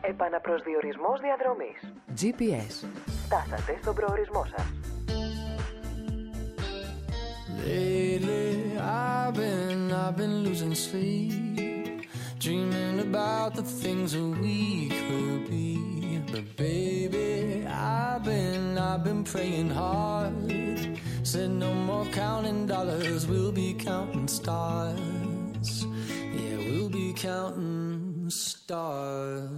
Επαναπροσδιορισμός διαδρομής. GPS. Φτάσατε στον προορισμό σας. Lately I've been losing sleep, dreaming about the things that we could be. But baby, I've been praying hard. Said no more counting dollars, we'll be counting stars. Yeah, we'll be counting stars.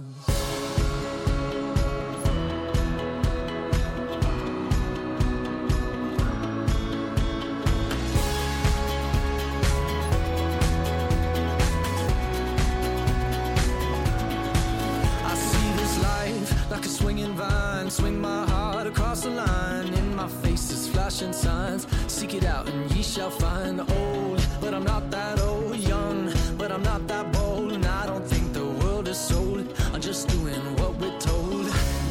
Like a swinging vine, swing my heart across the line. In my face is flashing signs. Seek it out and ye shall find. Old, but I'm not that old. Young, but I'm not that bold. And I don't think the world is sold. I'm just doing what we're told.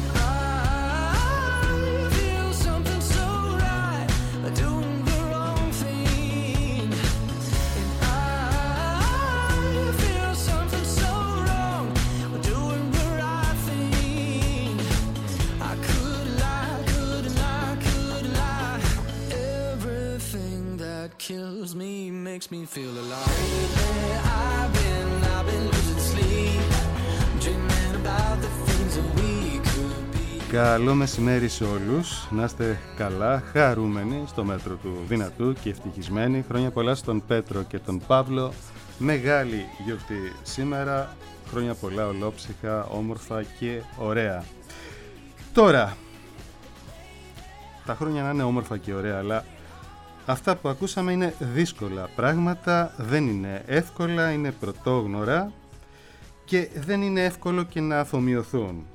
I feel something so right, doing the wrong thing. And I feel something so wrong, doing the right thing. I could lie, couldn't lie, could lie. Everything that kills me makes me feel alive. Lately, I've been losing sleep, dreaming about the things that we could be. Καλό μεσημέρι σε όλους, να είστε καλά, χαρούμενοι στο μέτρο του δυνατού και ευτυχισμένοι. Χρόνια πολλά στον Πέτρο και τον Παύλο, μεγάλη γιορτή σήμερα, χρόνια πολλά ολόψυχα, όμορφα και ωραία. Τώρα, τα χρόνια να είναι όμορφα και ωραία, αλλά αυτά που ακούσαμε είναι δύσκολα πράγματα, δεν είναι εύκολα, είναι πρωτόγνωρα και δεν είναι εύκολο και να αφομοιωθούν.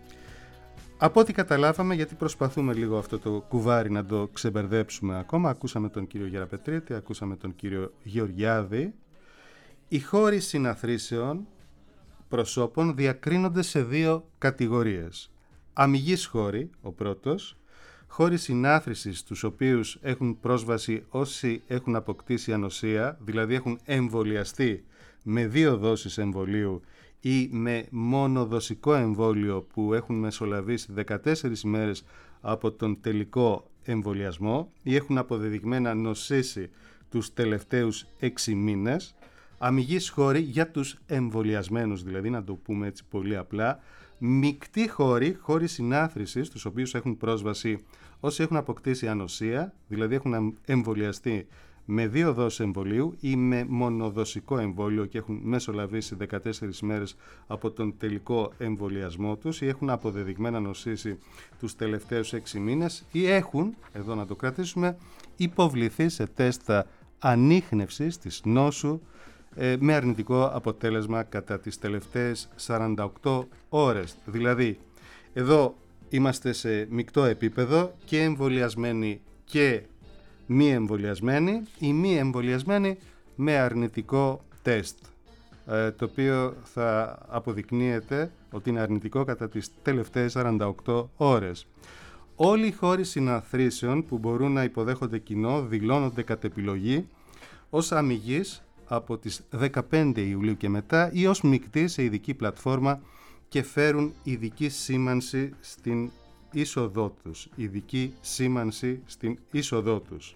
Από ό,τι καταλάβαμε, γιατί προσπαθούμε λίγο αυτό το κουβάρι να το ξεμπερδέψουμε ακόμα, ακούσαμε τον κύριο Γεραπετρίτη, ακούσαμε τον κύριο Γεωργιάδη, οι χώροι συναθρήσεων προσώπων διακρίνονται σε δύο κατηγορίες. Αμυγείς χώροι, ο πρώτος, χώροι συνάθρησης στους οποίους έχουν πρόσβαση όσοι έχουν αποκτήσει ανοσία, δηλαδή έχουν εμβολιαστεί με 2 δόσεις εμβολίου ή με μονοδοσικό εμβόλιο που έχουν μεσολαβήσει 14 ημέρες από τον τελικό εμβολιασμό ή έχουν αποδεδειγμένα νοσήσει τους τελευταίους 6 μήνες. Αμυγείς χώροι για τους εμβολιασμένους, δηλαδή, να το πούμε έτσι πολύ απλά. Μεικτοί χώροι συνάθρησης, στους οποίους έχουν πρόσβαση όσοι έχουν αποκτήσει ανοσία, δηλαδή έχουν εμβολιαστεί με 2 δόσεις εμβολίου ή με μονοδοσικό εμβόλιο και έχουν μεσολαβήσει 14 μέρες από τον τελικό εμβολιασμό τους ή έχουν αποδεδειγμένα νοσήσει τους τελευταίους 6 μήνες ή έχουν, εδώ να το κρατήσουμε, υποβληθεί σε τέστα ανίχνευσης της νόσου με αρνητικό αποτέλεσμα κατά τις τελευταίες 48 ώρες. Δηλαδή, εδώ είμαστε σε μεικτό επίπεδο και εμβολιασμένοι και μη εμβολιασμένοι, οι μη εμβολιασμένοι με αρνητικό τεστ, το οποίο θα αποδεικνύεται ότι είναι αρνητικό κατά τις τελευταίες 48 ώρες. Όλοι οι χώροι συναθρήσεων που μπορούν να υποδέχονται κοινό δηλώνονται κατ' επιλογή ως αμυγείς από τις 15 Ιουλίου και μετά ή ως μεικτοί σε ειδική πλατφόρμα και φέρουν ειδική σήμανση στην είσοδό τους. Ειδική σήμανση στην είσοδό τους.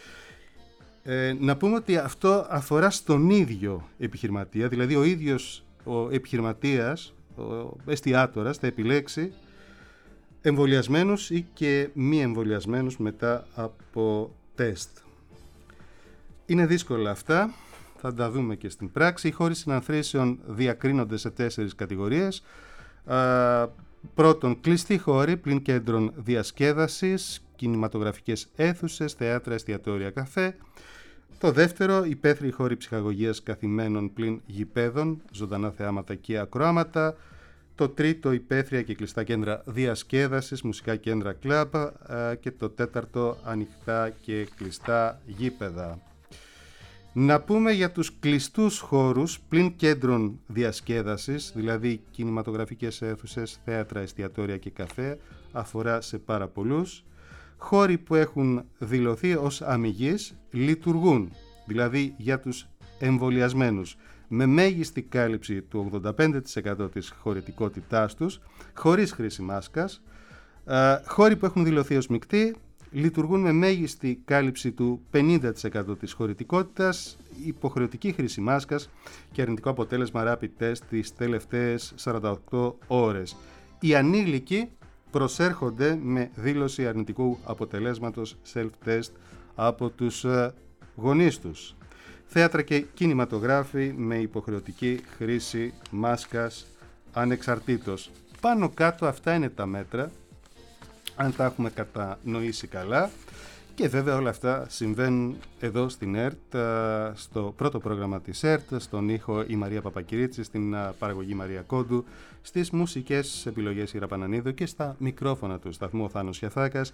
Να πούμε ότι αυτό αφορά στον ίδιο επιχειρηματία, δηλαδή ο ίδιος ο επιχειρηματίας, ο εστιατόρας θα επιλέξει εμβολιασμένους ή και μη εμβολιασμένους μετά από τεστ. Είναι δύσκολα αυτά, θα τα δούμε και στην πράξη. Οι χώροι συναθρήσεων διακρίνονται σε 4 κατηγορίες. Πρώτον, κλειστοί χώροι πλην κέντρων διασκέδασης, κινηματογραφικές αίθουσες, θέατρα, εστιατόρια, καφέ. Το δεύτερο, υπαίθριοι χώροι ψυχαγωγίας καθημένων πλην γηπέδων, ζωντανά θεάματα και ακροάματα. Το τρίτο, υπαίθρια και κλειστά κέντρα διασκέδασης, μουσικά κέντρα κλαμπ. Και το τέταρτο, ανοιχτά και κλειστά γήπεδα. Να πούμε για τους κλειστούς χώρους πλην κέντρων διασκέδασης, δηλαδή κινηματογραφικές αίθουσες, θέατρα, εστιατόρια και καφέ, αφορά σε πάρα πολλούς. Χώροι που έχουν δηλωθεί ως αμυγείς λειτουργούν, δηλαδή για τους εμβολιασμένους. με μέγιστη κάλυψη του 85% της χωρητικότητάς τους, χωρίς χρήση μάσκας. Χώροι που έχουν δηλωθεί ως μεικτοί λειτουργούν με μέγιστη κάλυψη του 50% της χωρητικότητας, υποχρεωτική χρήση μάσκας και αρνητικό αποτέλεσμα rapid test τις τελευταίες 48 ώρες. Οι ανήλικοι προσέρχονται με δήλωση αρνητικού αποτελέσματος self-test από τους γονείς τους. Θέατρα και κινηματογράφοι με υποχρεωτική χρήση μάσκας ανεξαρτήτως. Πάνω κάτω αυτά είναι τα μέτρα, αν τα έχουμε κατανοήσει καλά. Και βέβαια όλα αυτά συμβαίνουν εδώ στην ΕΡΤ, στο πρώτο πρόγραμμα της ΕΡΤ, στον ήχο η Μαρία Παπακυρίτση, στην παραγωγή Μαρία Κόντου, στις μουσικές επιλογές η Ραπανανίδου και στα μικρόφωνα του σταθμού ο Θάνος Γιαθάκας.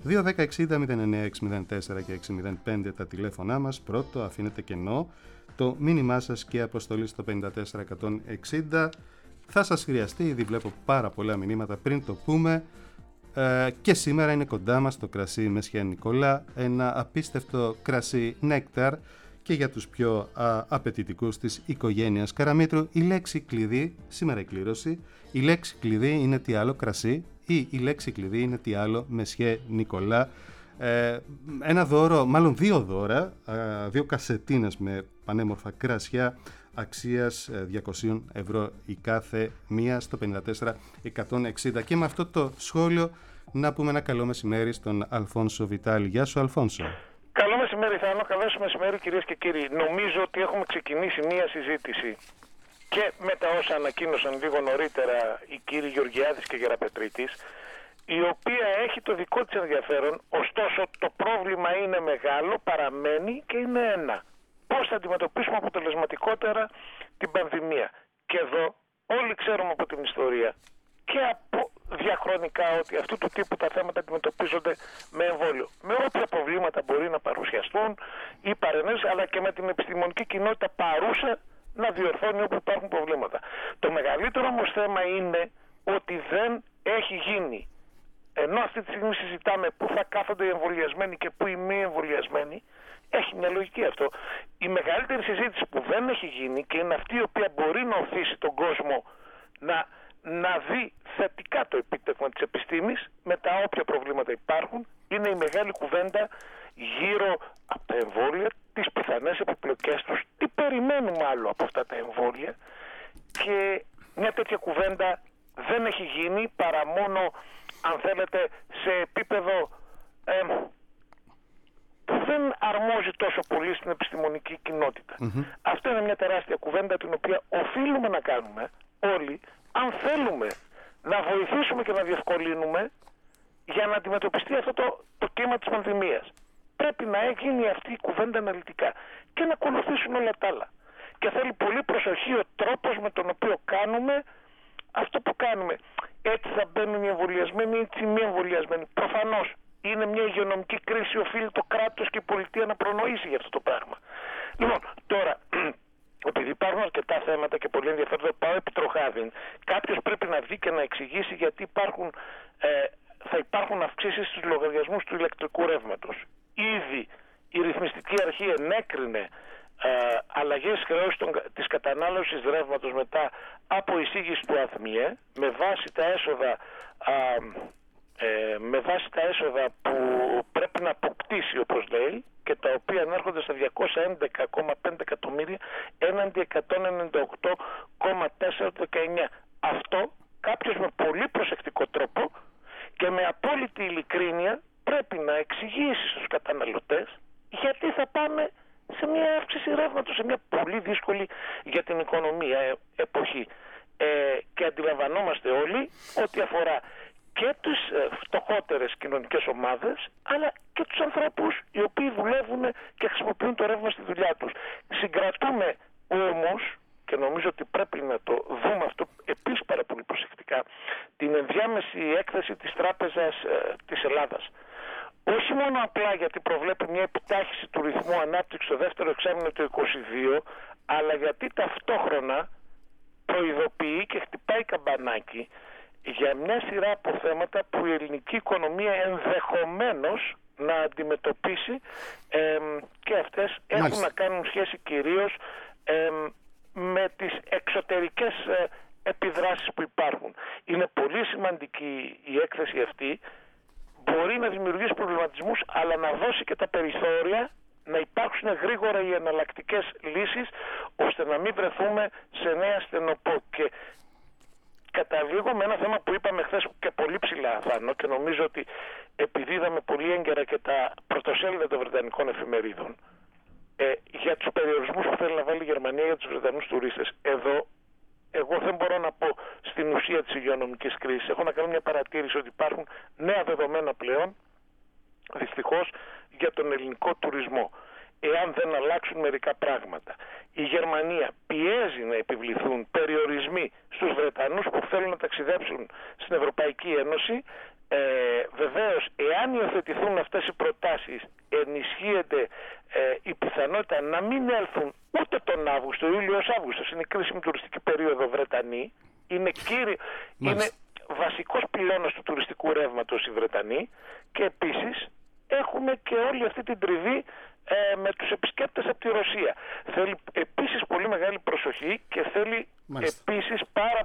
2-10-60-09-604 και 605 τα τηλέφωνά μας. Πρώτο αφήνετε κενό το μήνυμά σας και αποστολή στο 54160. Θα σας χρειαστεί, ήδη βλέπω πάρα πολλά μηνύματα πριν το πούμε. Και σήμερα είναι κοντά μας το κρασί Μεσχέ Νικολά, ένα απίστευτο κρασί νέκταρ και για τους πιο απαιτητικούς της οικογένειας Καραμήτρου. Η λέξη κλειδί, σήμερα η κλήρωση, η λέξη κλειδί είναι τι άλλο κρασί ή η λέξη κλειδί είναι τι άλλο Μεσχέ Νικολά. Ένα δώρο, μάλλον δύο δώρα, δύο κασετίνες με πανέμορφα κρασιά αξίας 200 ευρώ η κάθε μία στο 54160. Και με αυτό το σχόλιο να πούμε ένα καλό μεσημέρι στον Αλφόνσο Βιτάλη. Γεια σου Αλφόνσο. Καλό μεσημέρι Θάνο, καλό μεσημέρι κυρίες και κύριοι. Νομίζω ότι έχουμε ξεκινήσει μία συζήτηση και με τα όσα ανακοίνωσαν λίγο νωρίτερα οι κύριοι Γεωργιάδης και Γεραπετρίτης, η οποία έχει το δικό της ενδιαφέρον, ωστόσο το πρόβλημα είναι μεγάλο, παραμένει και είναι ένα. Πώς θα αντιμετωπίσουμε αποτελεσματικότερα την πανδημία. Και εδώ όλοι ξέρουμε από την ιστορία και από διαχρονικά ότι αυτού του τύπου τα θέματα αντιμετωπίζονται με εμβόλιο. Με όποια προβλήματα μπορεί να παρουσιαστούν ή παρενέσεις, αλλά και με την επιστημονική κοινότητα παρούσα να διορθώνει όπου υπάρχουν προβλήματα. Το μεγαλύτερο όμως θέμα είναι ότι δεν έχει γίνει. Ενώ αυτή τη στιγμή συζητάμε πού θα κάθονται οι εμβολιασμένοι και πού οι μη εμβολιασμένοι, έχει μια λογική αυτό. Η μεγαλύτερη συζήτηση που δεν έχει γίνει και είναι αυτή η οποία μπορεί να οθήσει τον κόσμο να δει θετικά το επίτευγμα της επιστήμης με τα όποια προβλήματα υπάρχουν, είναι η μεγάλη κουβέντα γύρω από τα εμβόλια, τις πιθανές επιπλοκές τους, τι περιμένουμε άλλο από αυτά τα εμβόλια, και μια τέτοια κουβέντα δεν έχει γίνει παρά μόνο, αν θέλετε, σε επίπεδο που δεν αρμόζει τόσο πολύ στην επιστημονική κοινότητα. Αυτό είναι μια τεράστια κουβέντα την οποία οφείλουμε να κάνουμε όλοι, αν θέλουμε να βοηθήσουμε και να διευκολύνουμε για να αντιμετωπιστεί αυτό το κύμα της πανδημίας. Πρέπει να γίνει αυτή η κουβέντα αναλυτικά και να ακολουθήσουν όλα τα άλλα. Και θέλει πολύ προσοχή ο τρόπος με τον οποίο κάνουμε αυτό που κάνουμε. Έτσι θα μπαίνουν οι εμβολιασμένοι, έτσι οι μη εμβολιασμένοι. Προφανώς είναι μια υγειονομική κρίση, οφείλει το κράτος και η πολιτεία να προνοήσει για αυτό το πράγμα. Λοιπόν, τώρα, επειδή υπάρχουν αρκετά θέματα και πολύ ενδιαφέροντα, πάω επί τροχάδιν. Κάποιος πρέπει να δει και να εξηγήσει γιατί θα υπάρχουν αυξήσεις στους λογαριασμούς του ηλεκτρικού ρεύματος. Ήδη η ρυθμιστική αρχή ενέκρινε αλλαγές χρέους της κατανάλωσης ρεύματος μετά από εισήγηση του ΑΘΜΙΕ με βάση τα έσοδα που πρέπει να αποκτήσει, όπως λέει, και τα οποία ανέρχονται στα 211,5 εκατομμύρια έναντι 198,4 το 19. Αυτό κάποιος με πολύ προσεκτικό τρόπο και με απόλυτη ειλικρίνεια πρέπει να εξηγήσει στους καταναλωτές γιατί θα πάμε σε μια αύξηση ρεύματος, σε μια πολύ δύσκολη για την οικονομία εποχή. Και αντιλαμβανόμαστε όλοι ότι αφορά και τις φτωχότερες κοινωνικές ομάδες, αλλά και τους ανθρώπους οι οποίοι δουλεύουν και χρησιμοποιούν το ρεύμα στη δουλειά τους. Συγκρατούμε όμως, και νομίζω ότι πρέπει να το δούμε αυτό επίσης πάρα πολύ προσεκτικά, την ενδιάμεση έκθεση της Τράπεζας της Ελλάδας. Όχι μόνο απλά γιατί προβλέπει μια επιτάχυση του ρυθμού ανάπτυξης στο δεύτερο εξάμηνο του 2022, αλλά γιατί ταυτόχρονα προειδοποιεί και χτυπάει καμπανάκι για μια σειρά από θέματα που η ελληνική οικονομία ενδεχομένως να αντιμετωπίσει, και αυτές έχουν να κάνουν σχέση κυρίως με τις εξωτερικές επιδράσεις που υπάρχουν. Είναι πολύ σημαντική η έκθεση αυτή. Μπορεί να δημιουργήσει προβληματισμούς, αλλά να δώσει και τα περιθώρια να υπάρξουν γρήγορα οι εναλλακτικές λύσεις, ώστε να μην βρεθούμε σε νέα στενοπό. Και καταλήγω με ένα θέμα που είπαμε χθες και πολύ ψηλά, Θάνο, και νομίζω ότι επειδή είδαμε πολύ έγκαιρα και τα πρωτοσέλιδα των βρετανικών εφημερίδων για τους περιορισμούς που θέλει να βάλει η Γερμανία για τους Βρετανούς τουρίστες. Εδώ εγώ δεν μπορώ να πω στην ουσία της υγειονομικής κρίσης. Έχω να κάνω μια παρατήρηση ότι υπάρχουν νέα δεδομένα πλέον, δυστυχώς, για τον ελληνικό τουρισμό. Εάν δεν αλλάξουν μερικά πράγματα. Η Γερμανία πιέζει να επιβληθούν περιορισμοί στους Βρετανούς που θέλουν να ταξιδέψουν στην Ευρωπαϊκή Ένωση. Βεβαίως, εάν υιοθετηθούν αυτές οι προτάσεις, ενισχύεται η πιθανότητα να μην έλθουν ούτε τον Αύγουστο, Ιούλιος-Αύγουστος. Είναι η κρίσιμη τουριστική περίοδο Βρετανοί. Είναι βασικός πυλώνας του τουριστικού ρεύματος οι Βρετανοί. Και επίσης έχουμε και όλη αυτή την τριβή με τους επισκέπτες από τη Ρωσία. Θέλει επίσης πολύ μεγάλη προσοχή και θέλει επίσης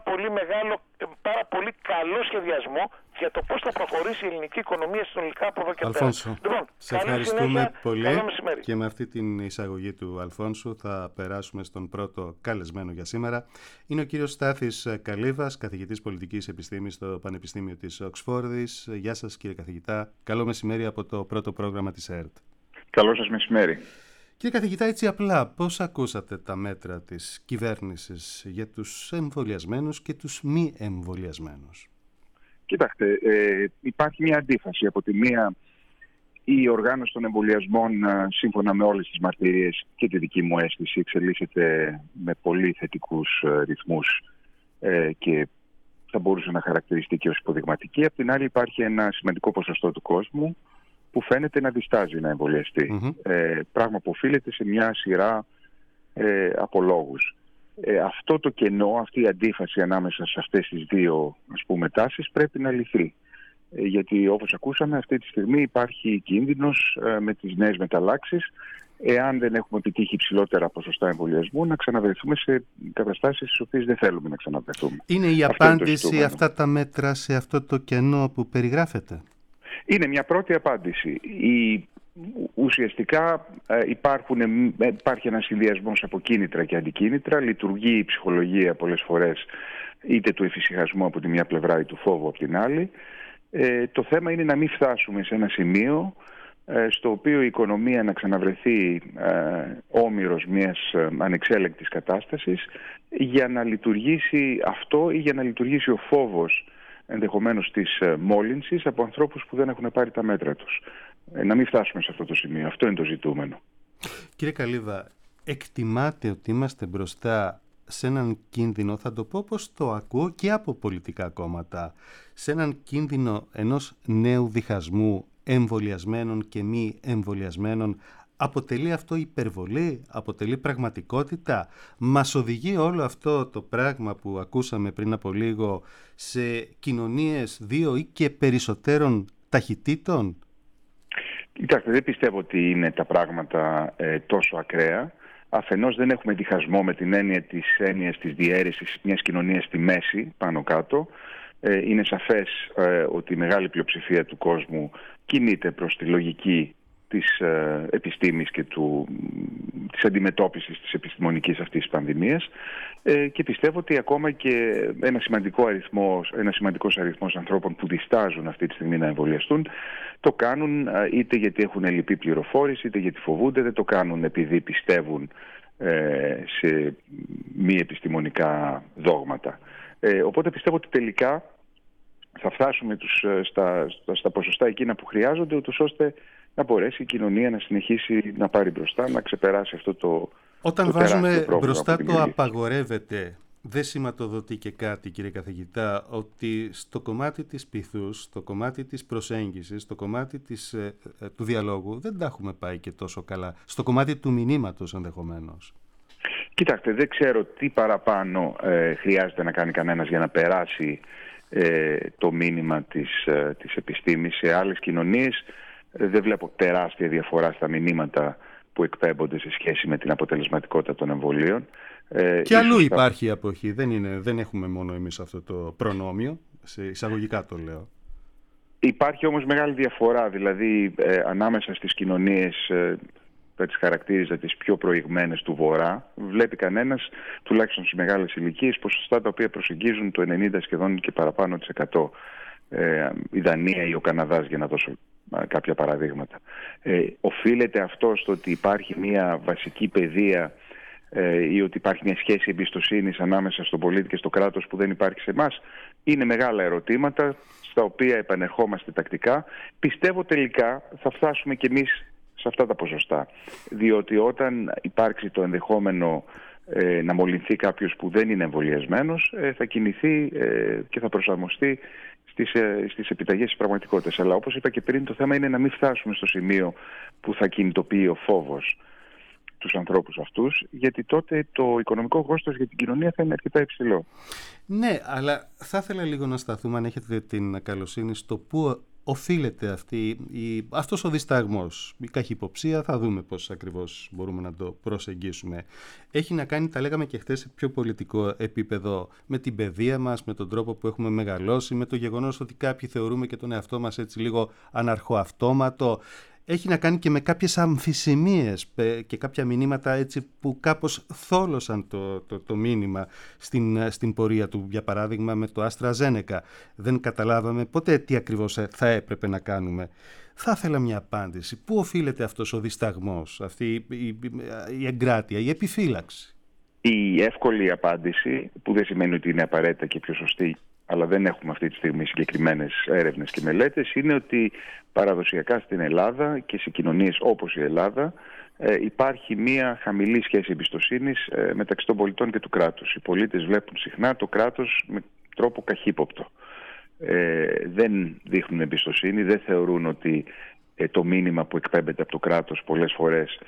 πάρα πολύ καλό σχεδιασμό για το πώς θα προχωρήσει η ελληνική οικονομία συνολικά από εδώ και πέρα. Αλφόνσο, Λοιπόν, σε ευχαριστούμε πολύ καλό και με αυτή την εισαγωγή του Αλφόνσου θα περάσουμε στον πρώτο καλεσμένο για σήμερα. Είναι ο κύριος Στάθης Καλίβας, καθηγητής πολιτικής επιστήμης στο Πανεπιστήμιο της Οξφόρδης. Γεια σας κύριε καθηγητά, καλό μεσημέρι από το πρώτο πρόγραμμα της ΕΡΤ. Καλό σας μεσημέρι. Κύριε καθηγητά, έτσι απλά, πώς ακούσατε τα μέτρα της κυβέρνησης για τους εμβολιασμένους και τους μη εμβολιασμένους? Κοιτάξτε, υπάρχει μια αντίφαση. Από τη μία, η οργάνωση των εμβολιασμών, σύμφωνα με όλες τις μαρτυρίες και τη δική μου αίσθηση, εξελίσσεται με πολύ θετικούς ρυθμούς και θα μπορούσε να χαρακτηριστεί και ως υποδειγματική. Από την άλλη, υπάρχει ένα σημαντικό ποσοστό του κόσμου που φαίνεται να διστάζει να εμβολιαστεί. Πράγμα που οφείλεται σε μια σειρά από λόγους. Αυτό το κενό, αυτή η αντίφαση ανάμεσα σε αυτές τις δύο τάσεις πρέπει να λυθεί. Γιατί όπως ακούσαμε αυτή τη στιγμή υπάρχει κίνδυνος με τις νέες μεταλλάξεις, εάν δεν έχουμε επιτύχει υψηλότερα ποσοστά εμβολιασμού, να ξαναβρεθούμε σε καταστάσεις στις οποίες δεν θέλουμε να ξαναβρεθούμε. Είναι η απάντηση αυτά τα μέτρα σε αυτό το κενό που περιγράφεται? Είναι μια πρώτη απάντηση. Ουσιαστικά υπάρχει ένας συνδυασμός από κίνητρα και αντικίνητρα. Λειτουργεί η ψυχολογία πολλές φορές είτε του εφησυχασμού από τη μια πλευρά ή του φόβου από την άλλη. Το θέμα είναι να μην φτάσουμε σε ένα σημείο στο οποίο η οικονομία να ξαναβρεθεί όμηρος μιας ανεξέλεγκτης κατάστασης για να λειτουργήσει αυτό ή για να λειτουργήσει ο φόβος ενδεχομένως της μόλυνσης από ανθρώπους που δεν έχουν πάρει τα μέτρα τους. Να μην φτάσουμε σε αυτό το σημείο. Αυτό είναι το ζητούμενο. Κύριε Καλίβα, εκτιμάτε ότι είμαστε μπροστά σε έναν κίνδυνο, θα το πω όπως το ακούω και από πολιτικά κόμματα, σε έναν κίνδυνο ενός νέου διχασμού εμβολιασμένων και μη εμβολιασμένων? Αποτελεί αυτό υπερβολή, αποτελεί πραγματικότητα? Μας οδηγεί όλο αυτό το πράγμα που ακούσαμε πριν από λίγο σε κοινωνίες δύο ή και περισσότερων ταχυτήτων? Κοιτάξτε, δεν πιστεύω ότι είναι τα πράγματα τόσο ακραία. Αφενός δεν έχουμε διχασμό με την έννοια της διαίρεσης μιας κοινωνίας στη μέση, πάνω κάτω. Είναι σαφές ότι η μεγάλη πλειοψηφία του κόσμου κινείται προς τη λογική της επιστήμης και της αντιμετώπισης της επιστημονικής αυτής της πανδημίας, και πιστεύω ότι ακόμα και ένας σημαντικός αριθμός ανθρώπων που διστάζουν αυτή τη στιγμή να εμβολιαστούν το κάνουν είτε γιατί έχουν ελλειπή πληροφόρηση, είτε γιατί φοβούνται, δεν το κάνουν επειδή πιστεύουν σε μη επιστημονικά δόγματα. Οπότε πιστεύω ότι τελικά θα φτάσουμε στα ποσοστά εκείνα που χρειάζονται, ούτως ώστε να μπορέσει η κοινωνία να συνεχίσει να πάρει μπροστά, να ξεπεράσει αυτό το. Όταν βάζουμε μπροστά το απαγορεύεται, δεν σηματοδοτεί και κάτι, κύριε καθηγητά, ότι στο κομμάτι της πειθούς, στο κομμάτι της προσέγγισης, στο κομμάτι του διαλόγου δεν τα έχουμε πάει και τόσο καλά, στο κομμάτι του μηνύματος ενδεχομένως? Κοιτάξτε, δεν ξέρω τι παραπάνω χρειάζεται να κάνει κανένας για να περάσει το μήνυμα της επιστήμης. Σε άλλες κοινωνίες δεν βλέπω τεράστια διαφορά στα μηνύματα που εκπέμπονται σε σχέση με την αποτελεσματικότητα των εμβολίων. Και αλλού υπάρχει η αποχή. Δεν έχουμε μόνο εμείς αυτό το προνόμιο, σε εισαγωγικά το λέω. Υπάρχει όμως μεγάλη διαφορά, δηλαδή ανάμεσα στις κοινωνίες, θα τις χαρακτήριζα τις πιο προηγμένες του Βορρά, βλέπει κανένας, τουλάχιστον στις μεγάλες ηλικίες, ποσοστά τα οποία προσεγγίζουν το 90 σχεδόν και παραπάνω της 100. Η Δανία ή ο Καναδάς, για να δώσω κάποια παραδείγματα. Οφείλεται αυτό στο ότι υπάρχει μια βασική παιδεία ή ότι υπάρχει μια σχέση εμπιστοσύνης ανάμεσα στον πολίτη και στο κράτος που δεν υπάρχει σε εμάς? Είναι μεγάλα ερωτήματα στα οποία επανερχόμαστε τακτικά. Πιστεύω τελικά θα φτάσουμε κι εμείς σε αυτά τα ποσοστά, διότι όταν υπάρξει το ενδεχόμενο να μολυνθεί κάποιος που δεν είναι εμβολιασμένος, θα κινηθεί και θα προσαρμοστεί στις επιταγές της πραγματικότητας. Αλλά όπως είπα και πριν, το θέμα είναι να μην φτάσουμε στο σημείο που θα κινητοποιεί ο φόβος τους ανθρώπους αυτούς, γιατί τότε το οικονομικό κόστος για την κοινωνία θα είναι αρκετά υψηλό. Ναι, αλλά θα ήθελα λίγο να σταθούμε, αν έχετε την καλοσύνη, στο πού οφείλεται αυτός ο δισταγμός, η καχυποψία. Θα δούμε πώς ακριβώς μπορούμε να το προσεγγίσουμε. Έχει να κάνει, τα λέγαμε και χθες, σε πιο πολιτικό επίπεδο, με την παιδεία μας, με τον τρόπο που έχουμε μεγαλώσει, με το γεγονός ότι κάποιοι θεωρούμε και τον εαυτό μας έτσι λίγο αναρχοαυτόματο. Έχει να κάνει και με κάποιες αμφισημίες και κάποια μηνύματα έτσι που κάπως θόλωσαν το μήνυμα στην πορεία του. Για παράδειγμα με το AstraZeneca. Δεν καταλάβαμε ποτέ τι ακριβώς θα έπρεπε να κάνουμε. Θα ήθελα μια απάντηση. Πού οφείλεται αυτός ο δισταγμός, αυτή η εγκράτεια, η επιφύλαξη? Η εύκολη απάντηση, που δεν σημαίνει ότι είναι απαραίτητα και πιο σωστή, αλλά δεν έχουμε αυτή τη στιγμή συγκεκριμένες έρευνες και μελέτες, είναι ότι παραδοσιακά στην Ελλάδα και σε κοινωνίες όπως η Ελλάδα υπάρχει μια χαμηλή σχέση εμπιστοσύνης μεταξύ των πολιτών και του κράτους. Οι πολίτες βλέπουν συχνά το κράτος με τρόπο καχύποπτο. Δεν δείχνουν εμπιστοσύνη, δεν θεωρούν ότι το μήνυμα που εκπέμπεται από το κράτος πολλές φορές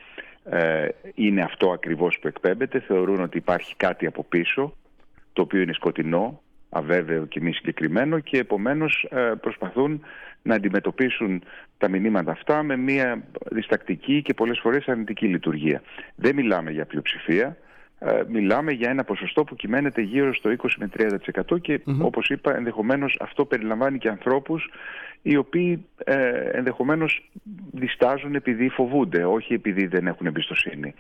είναι αυτό ακριβώς που εκπέμπεται. Θεωρούν ότι υπάρχει κάτι από πίσω, το οποίο είναι σκοτεινό, αβέβαιο και μη συγκεκριμένο, και επομένως προσπαθούν να αντιμετωπίσουν τα μηνύματα αυτά με μια διστακτική και πολλές φορές αρνητική λειτουργία. Δεν μιλάμε για πλειοψηφία, μιλάμε για ένα ποσοστό που κυμαίνεται γύρω στο 20 με 30% και όπως είπα, ενδεχομένως αυτό περιλαμβάνει και ανθρώπους οι οποίοι ενδεχομένως διστάζουν επειδή φοβούνται, όχι επειδή δεν έχουν εμπιστοσύνη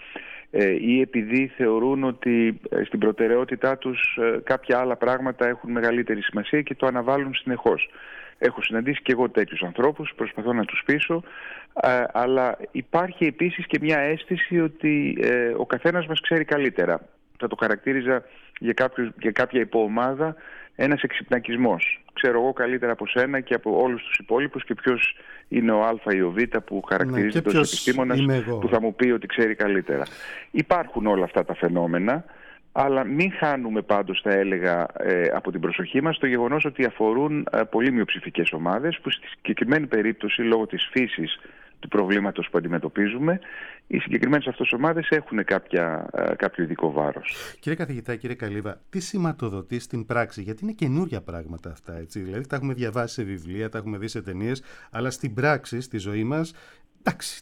ή επειδή θεωρούν ότι στην προτεραιότητά τους κάποια άλλα πράγματα έχουν μεγαλύτερη σημασία και το αναβάλουν συνεχώς. Έχω συναντήσει και εγώ τέτοιους ανθρώπους, προσπαθώ να τους πείσω, αλλά υπάρχει επίσης και μια αίσθηση ότι ο καθένας μας ξέρει καλύτερα. Θα το χαρακτήριζα για κάποια υποομάδα ένας εξυπνακισμός. Ξέρω εγώ καλύτερα από σένα και από όλους τους υπόλοιπους και ποιος είναι ο Α ή ο Β που χαρακτηρίζεται ως επιστήμονας που θα μου πει ότι ξέρει καλύτερα. Υπάρχουν όλα αυτά τα φαινόμενα, αλλά μην χάνουμε πάντως, θα έλεγα, από την προσοχή μας το γεγονός ότι αφορούν πολύ μειοψηφικές ομάδες που στη συγκεκριμένη περίπτωση, λόγω της φύσης του προβλήματος που αντιμετωπίζουμε, οι συγκεκριμένες αυτές ομάδες έχουν κάποιο ειδικό βάρος. Κύριε καθηγητά, κύριε Καλύβα, τι σηματοδοτεί στην πράξη? Γιατί είναι καινούρια πράγματα αυτά, έτσι. Δηλαδή τα έχουμε διαβάσει σε βιβλία, τα έχουμε δει σε ταινίες, αλλά στην πράξη, στη ζωή μας, εντάξει,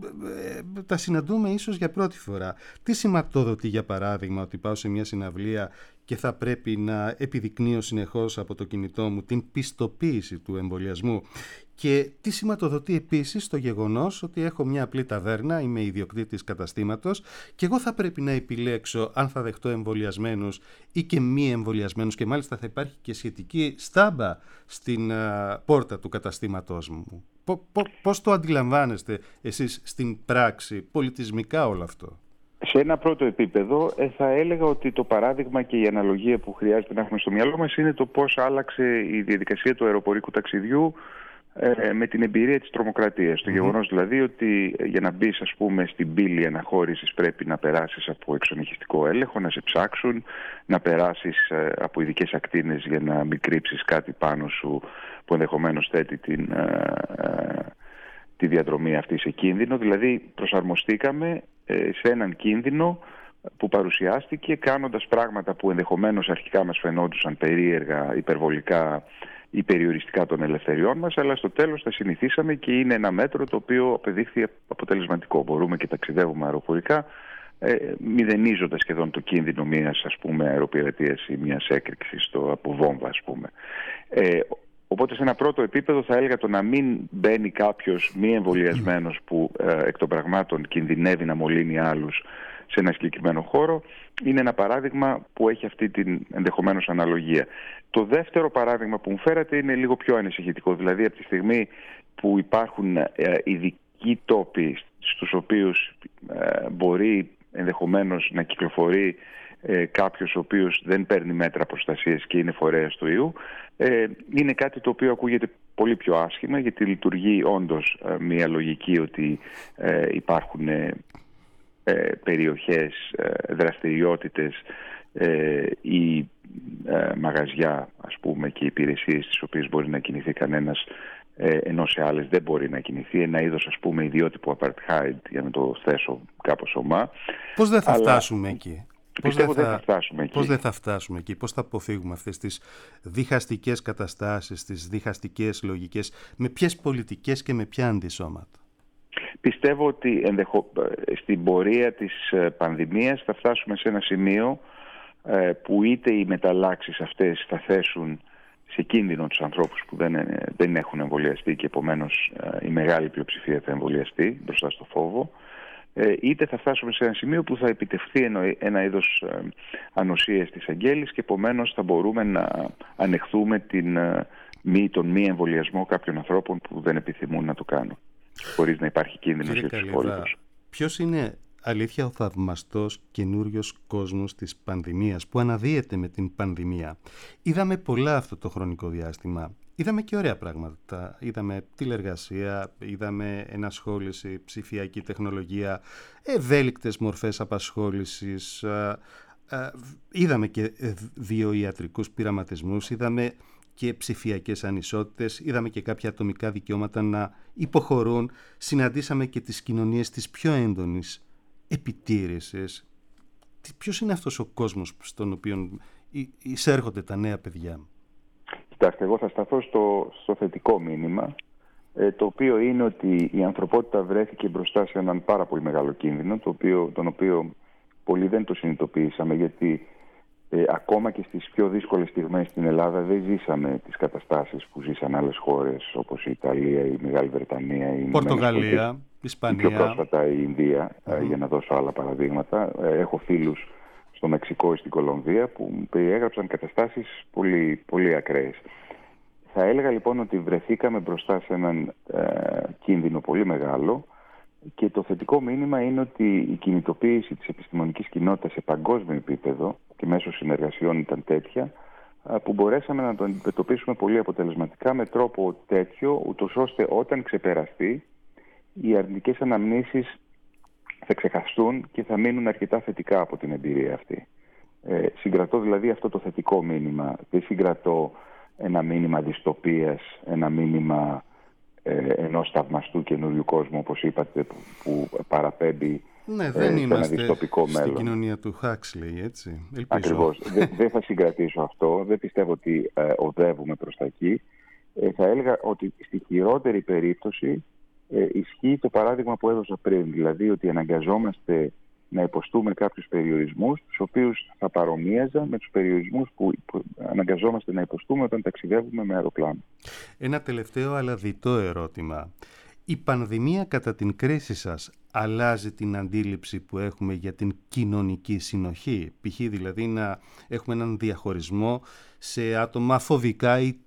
τα συναντούμε ίσως για πρώτη φορά. Τι σηματοδοτεί, για παράδειγμα, ότι πάω σε μια συναυλία και θα πρέπει να επιδεικνύω συνεχώς από το κινητό μου την πιστοποίηση του εμβολιασμού? Και τι σηματοδοτεί επίσης το γεγονός ότι έχω μια απλή ταβέρνα, είμαι ιδιοκτήτης καταστήματος και εγώ θα πρέπει να επιλέξω αν θα δεχτώ εμβολιασμένους ή και μη εμβολιασμένους, και μάλιστα θα υπάρχει και σχετική στάμπα στην πόρτα του καταστήματός μου. Πώς το αντιλαμβάνεστε εσείς στην πράξη, πολιτισμικά όλο αυτό? Σε ένα πρώτο επίπεδο θα έλεγα ότι το παράδειγμα και η αναλογία που χρειάζεται να έχουμε στο μυαλό μας είναι το πώς άλλαξε η διαδικασία του αεροπορικού ταξιδιού με την εμπειρία της τρομοκρατίας. Το γεγονός δηλαδή ότι για να μπεις, ας πούμε, στην πύλη αναχώρησης πρέπει να περάσεις από εξονυχιστικό έλεγχο, να σε ψάξουν, να περάσεις από ειδικές ακτίνες για να μην κρύψεις κάτι πάνω σου που ενδεχομένως θέτει τη διαδρομή αυτή σε κίνδυνο. Δηλαδή προσαρμοστήκαμε σε έναν κίνδυνο που παρουσιάστηκε κάνοντας πράγματα που ενδεχομένως αρχικά μας φαινόντουσαν περίεργα, υπερβολικά ή περιοριστικά των ελευθεριών μας, αλλά στο τέλος τα συνηθίσαμε και είναι ένα μέτρο το οποίο απεδείχθη αποτελεσματικό. Μπορούμε και ταξιδεύουμε αεροπορικά μηδενίζοντας σχεδόν το κίνδυνο μιας αεροπειρατείας ή μιας έκρηξης από βόμβα, ας πούμε. Οπότε σε ένα πρώτο επίπεδο θα έλεγα το να μην μπαίνει κάποιος μη εμβολιασμένος που εκ των πραγμάτων κινδυνεύει να μολύνει άλλους σε ένα συγκεκριμένο χώρο είναι ένα παράδειγμα που έχει αυτή την ενδεχομένως αναλογία. Το δεύτερο παράδειγμα που μου φέρατε είναι λίγο πιο ανησυχητικό, δηλαδή από τη στιγμή που υπάρχουν ειδικοί τόποι στους οποίους μπορεί ενδεχομένως να κυκλοφορεί κάποιος ο οποίος δεν παίρνει μέτρα προστασίας και είναι φορέας του ιού, είναι κάτι το οποίο ακούγεται πολύ πιο άσχημα, γιατί λειτουργεί όντως μια λογική ότι υπάρχουν περιοχές, δραστηριότητες ή μαγαζιά, ας πούμε, και υπηρεσίες στις οποίες μπορεί να κινηθεί κανένας, ενώ σε άλλες δεν μπορεί να κινηθεί, ένα είδος, ας πούμε, ιδιότυπου apartheid, για να το θέσω κάπως ομά. Πώς δεν θα φτάσουμε εκεί? Πώς δεν θα φτάσουμε εκεί, πώς θα αποφύγουμε αυτές τις διχαστικές καταστάσεις, τις διχαστικές λογικές, με ποιες πολιτικές και με ποια αντισώματα? Πιστεύω ότι στην πορεία της πανδημίας θα φτάσουμε σε ένα σημείο που είτε οι μεταλλάξεις αυτές θα θέσουν σε κίνδυνο τους ανθρώπους που δεν έχουν εμβολιαστεί και επομένως η μεγάλη πλειοψηφία θα εμβολιαστεί μπροστά στο φόβο, είτε θα φτάσουμε σε ένα σημείο που θα επιτευχθεί ένα είδος ανοσίας της αγγέλης και επομένως θα μπορούμε να ανεχθούμε τον μη εμβολιασμό κάποιων ανθρώπων που δεν επιθυμούν να το κάνουν, χωρίς να υπάρχει κίνδυνος για τους υπόλοιπους. Ποιος είναι αλήθεια ο θαυμαστός καινούριος κόσμος της πανδημίας που αναδύεται με την πανδημία? Είδαμε πολλά αυτό το χρονικό διάστημα. Είδαμε και ωραία πράγματα. Είδαμε τηλεργασία, είδαμε ενασχόληση, ψηφιακή τεχνολογία, ευέλικτες μορφές απασχόλησης, είδαμε και βιοιατρικούς πειραματισμούς, είδαμε και ψηφιακές ανισότητες, είδαμε και κάποια ατομικά δικαιώματα να υποχωρούν, συναντήσαμε και τις κοινωνίες της πιο έντονης επιτήρησης. Ποιος είναι αυτός ο κόσμος στον οποίο εισέρχονται τα νέα παιδιά? Κοιτάξτε, εγώ θα σταθώ στο θετικό μήνυμα, το οποίο είναι ότι η ανθρωπότητα βρέθηκε μπροστά σε έναν πάρα πολύ μεγάλο κίνδυνο, τον οποίο πολλοί δεν το συνειδητοποίησαμε, γιατί ακόμα και στις πιο δύσκολες στιγμές στην Ελλάδα δεν ζήσαμε τις καταστάσεις που ζήσαν άλλες χώρες όπως η Ιταλία, η Μεγάλη Βρετανία, η Πορτογαλία, Ισπανία, πιο πρόσφατα η Ινδία, για να δώσω άλλα παραδείγματα. Έχω φίλους στο Μεξικό ή στην Κολομβία που περιέγραψαν καταστάσεις πολύ, πολύ ακραίες. Θα έλεγα λοιπόν ότι βρεθήκαμε μπροστά σε έναν κίνδυνο πολύ μεγάλο, και το θετικό μήνυμα είναι ότι η κινητοποίηση της επιστημονικής κοινότητας σε παγκόσμιο επίπεδο και μέσω συνεργασιών ήταν τέτοια που μπορέσαμε να το αντιμετωπίσουμε πολύ αποτελεσματικά με τρόπο τέτοιο, ούτως ώστε όταν ξεπεραστεί οι αρνητικές αναμνήσεις θα ξεχαστούν και θα μείνουν αρκετά θετικά από την εμπειρία αυτή. Συγκρατώ δηλαδή αυτό το θετικό μήνυμα. Δεν συγκρατώ ένα μήνυμα δυστοπίας, ένα μήνυμα ενός θαυμαστού καινούριου κόσμου, όπως είπατε, που παραπέμπει δεν σε ένα δυστοπικό μέλλον. Στην κοινωνία του Huxley, έτσι. Ελπίζω. Ακριβώς. Δεν θα συγκρατήσω αυτό. Δεν πιστεύω ότι οδεύουμε προς τα εκεί. Θα έλεγα ότι στη χειρότερη περίπτωση ισχύει το παράδειγμα που έδωσα πριν, δηλαδή ότι αναγκαζόμαστε να υποστούμε κάποιους περιορισμούς, τους οποίους θα παρομοίαζα με τους περιορισμούς που αναγκαζόμαστε να υποστούμε όταν ταξιδεύουμε με αεροπλάνο. Ένα τελευταίο αλλά διτό ερώτημα. Η πανδημία κατά την κρίση σας αλλάζει την αντίληψη που έχουμε για την κοινωνική συνοχή? Π.χ. δηλαδή να έχουμε έναν διαχωρισμό σε άτομα φοβικά ή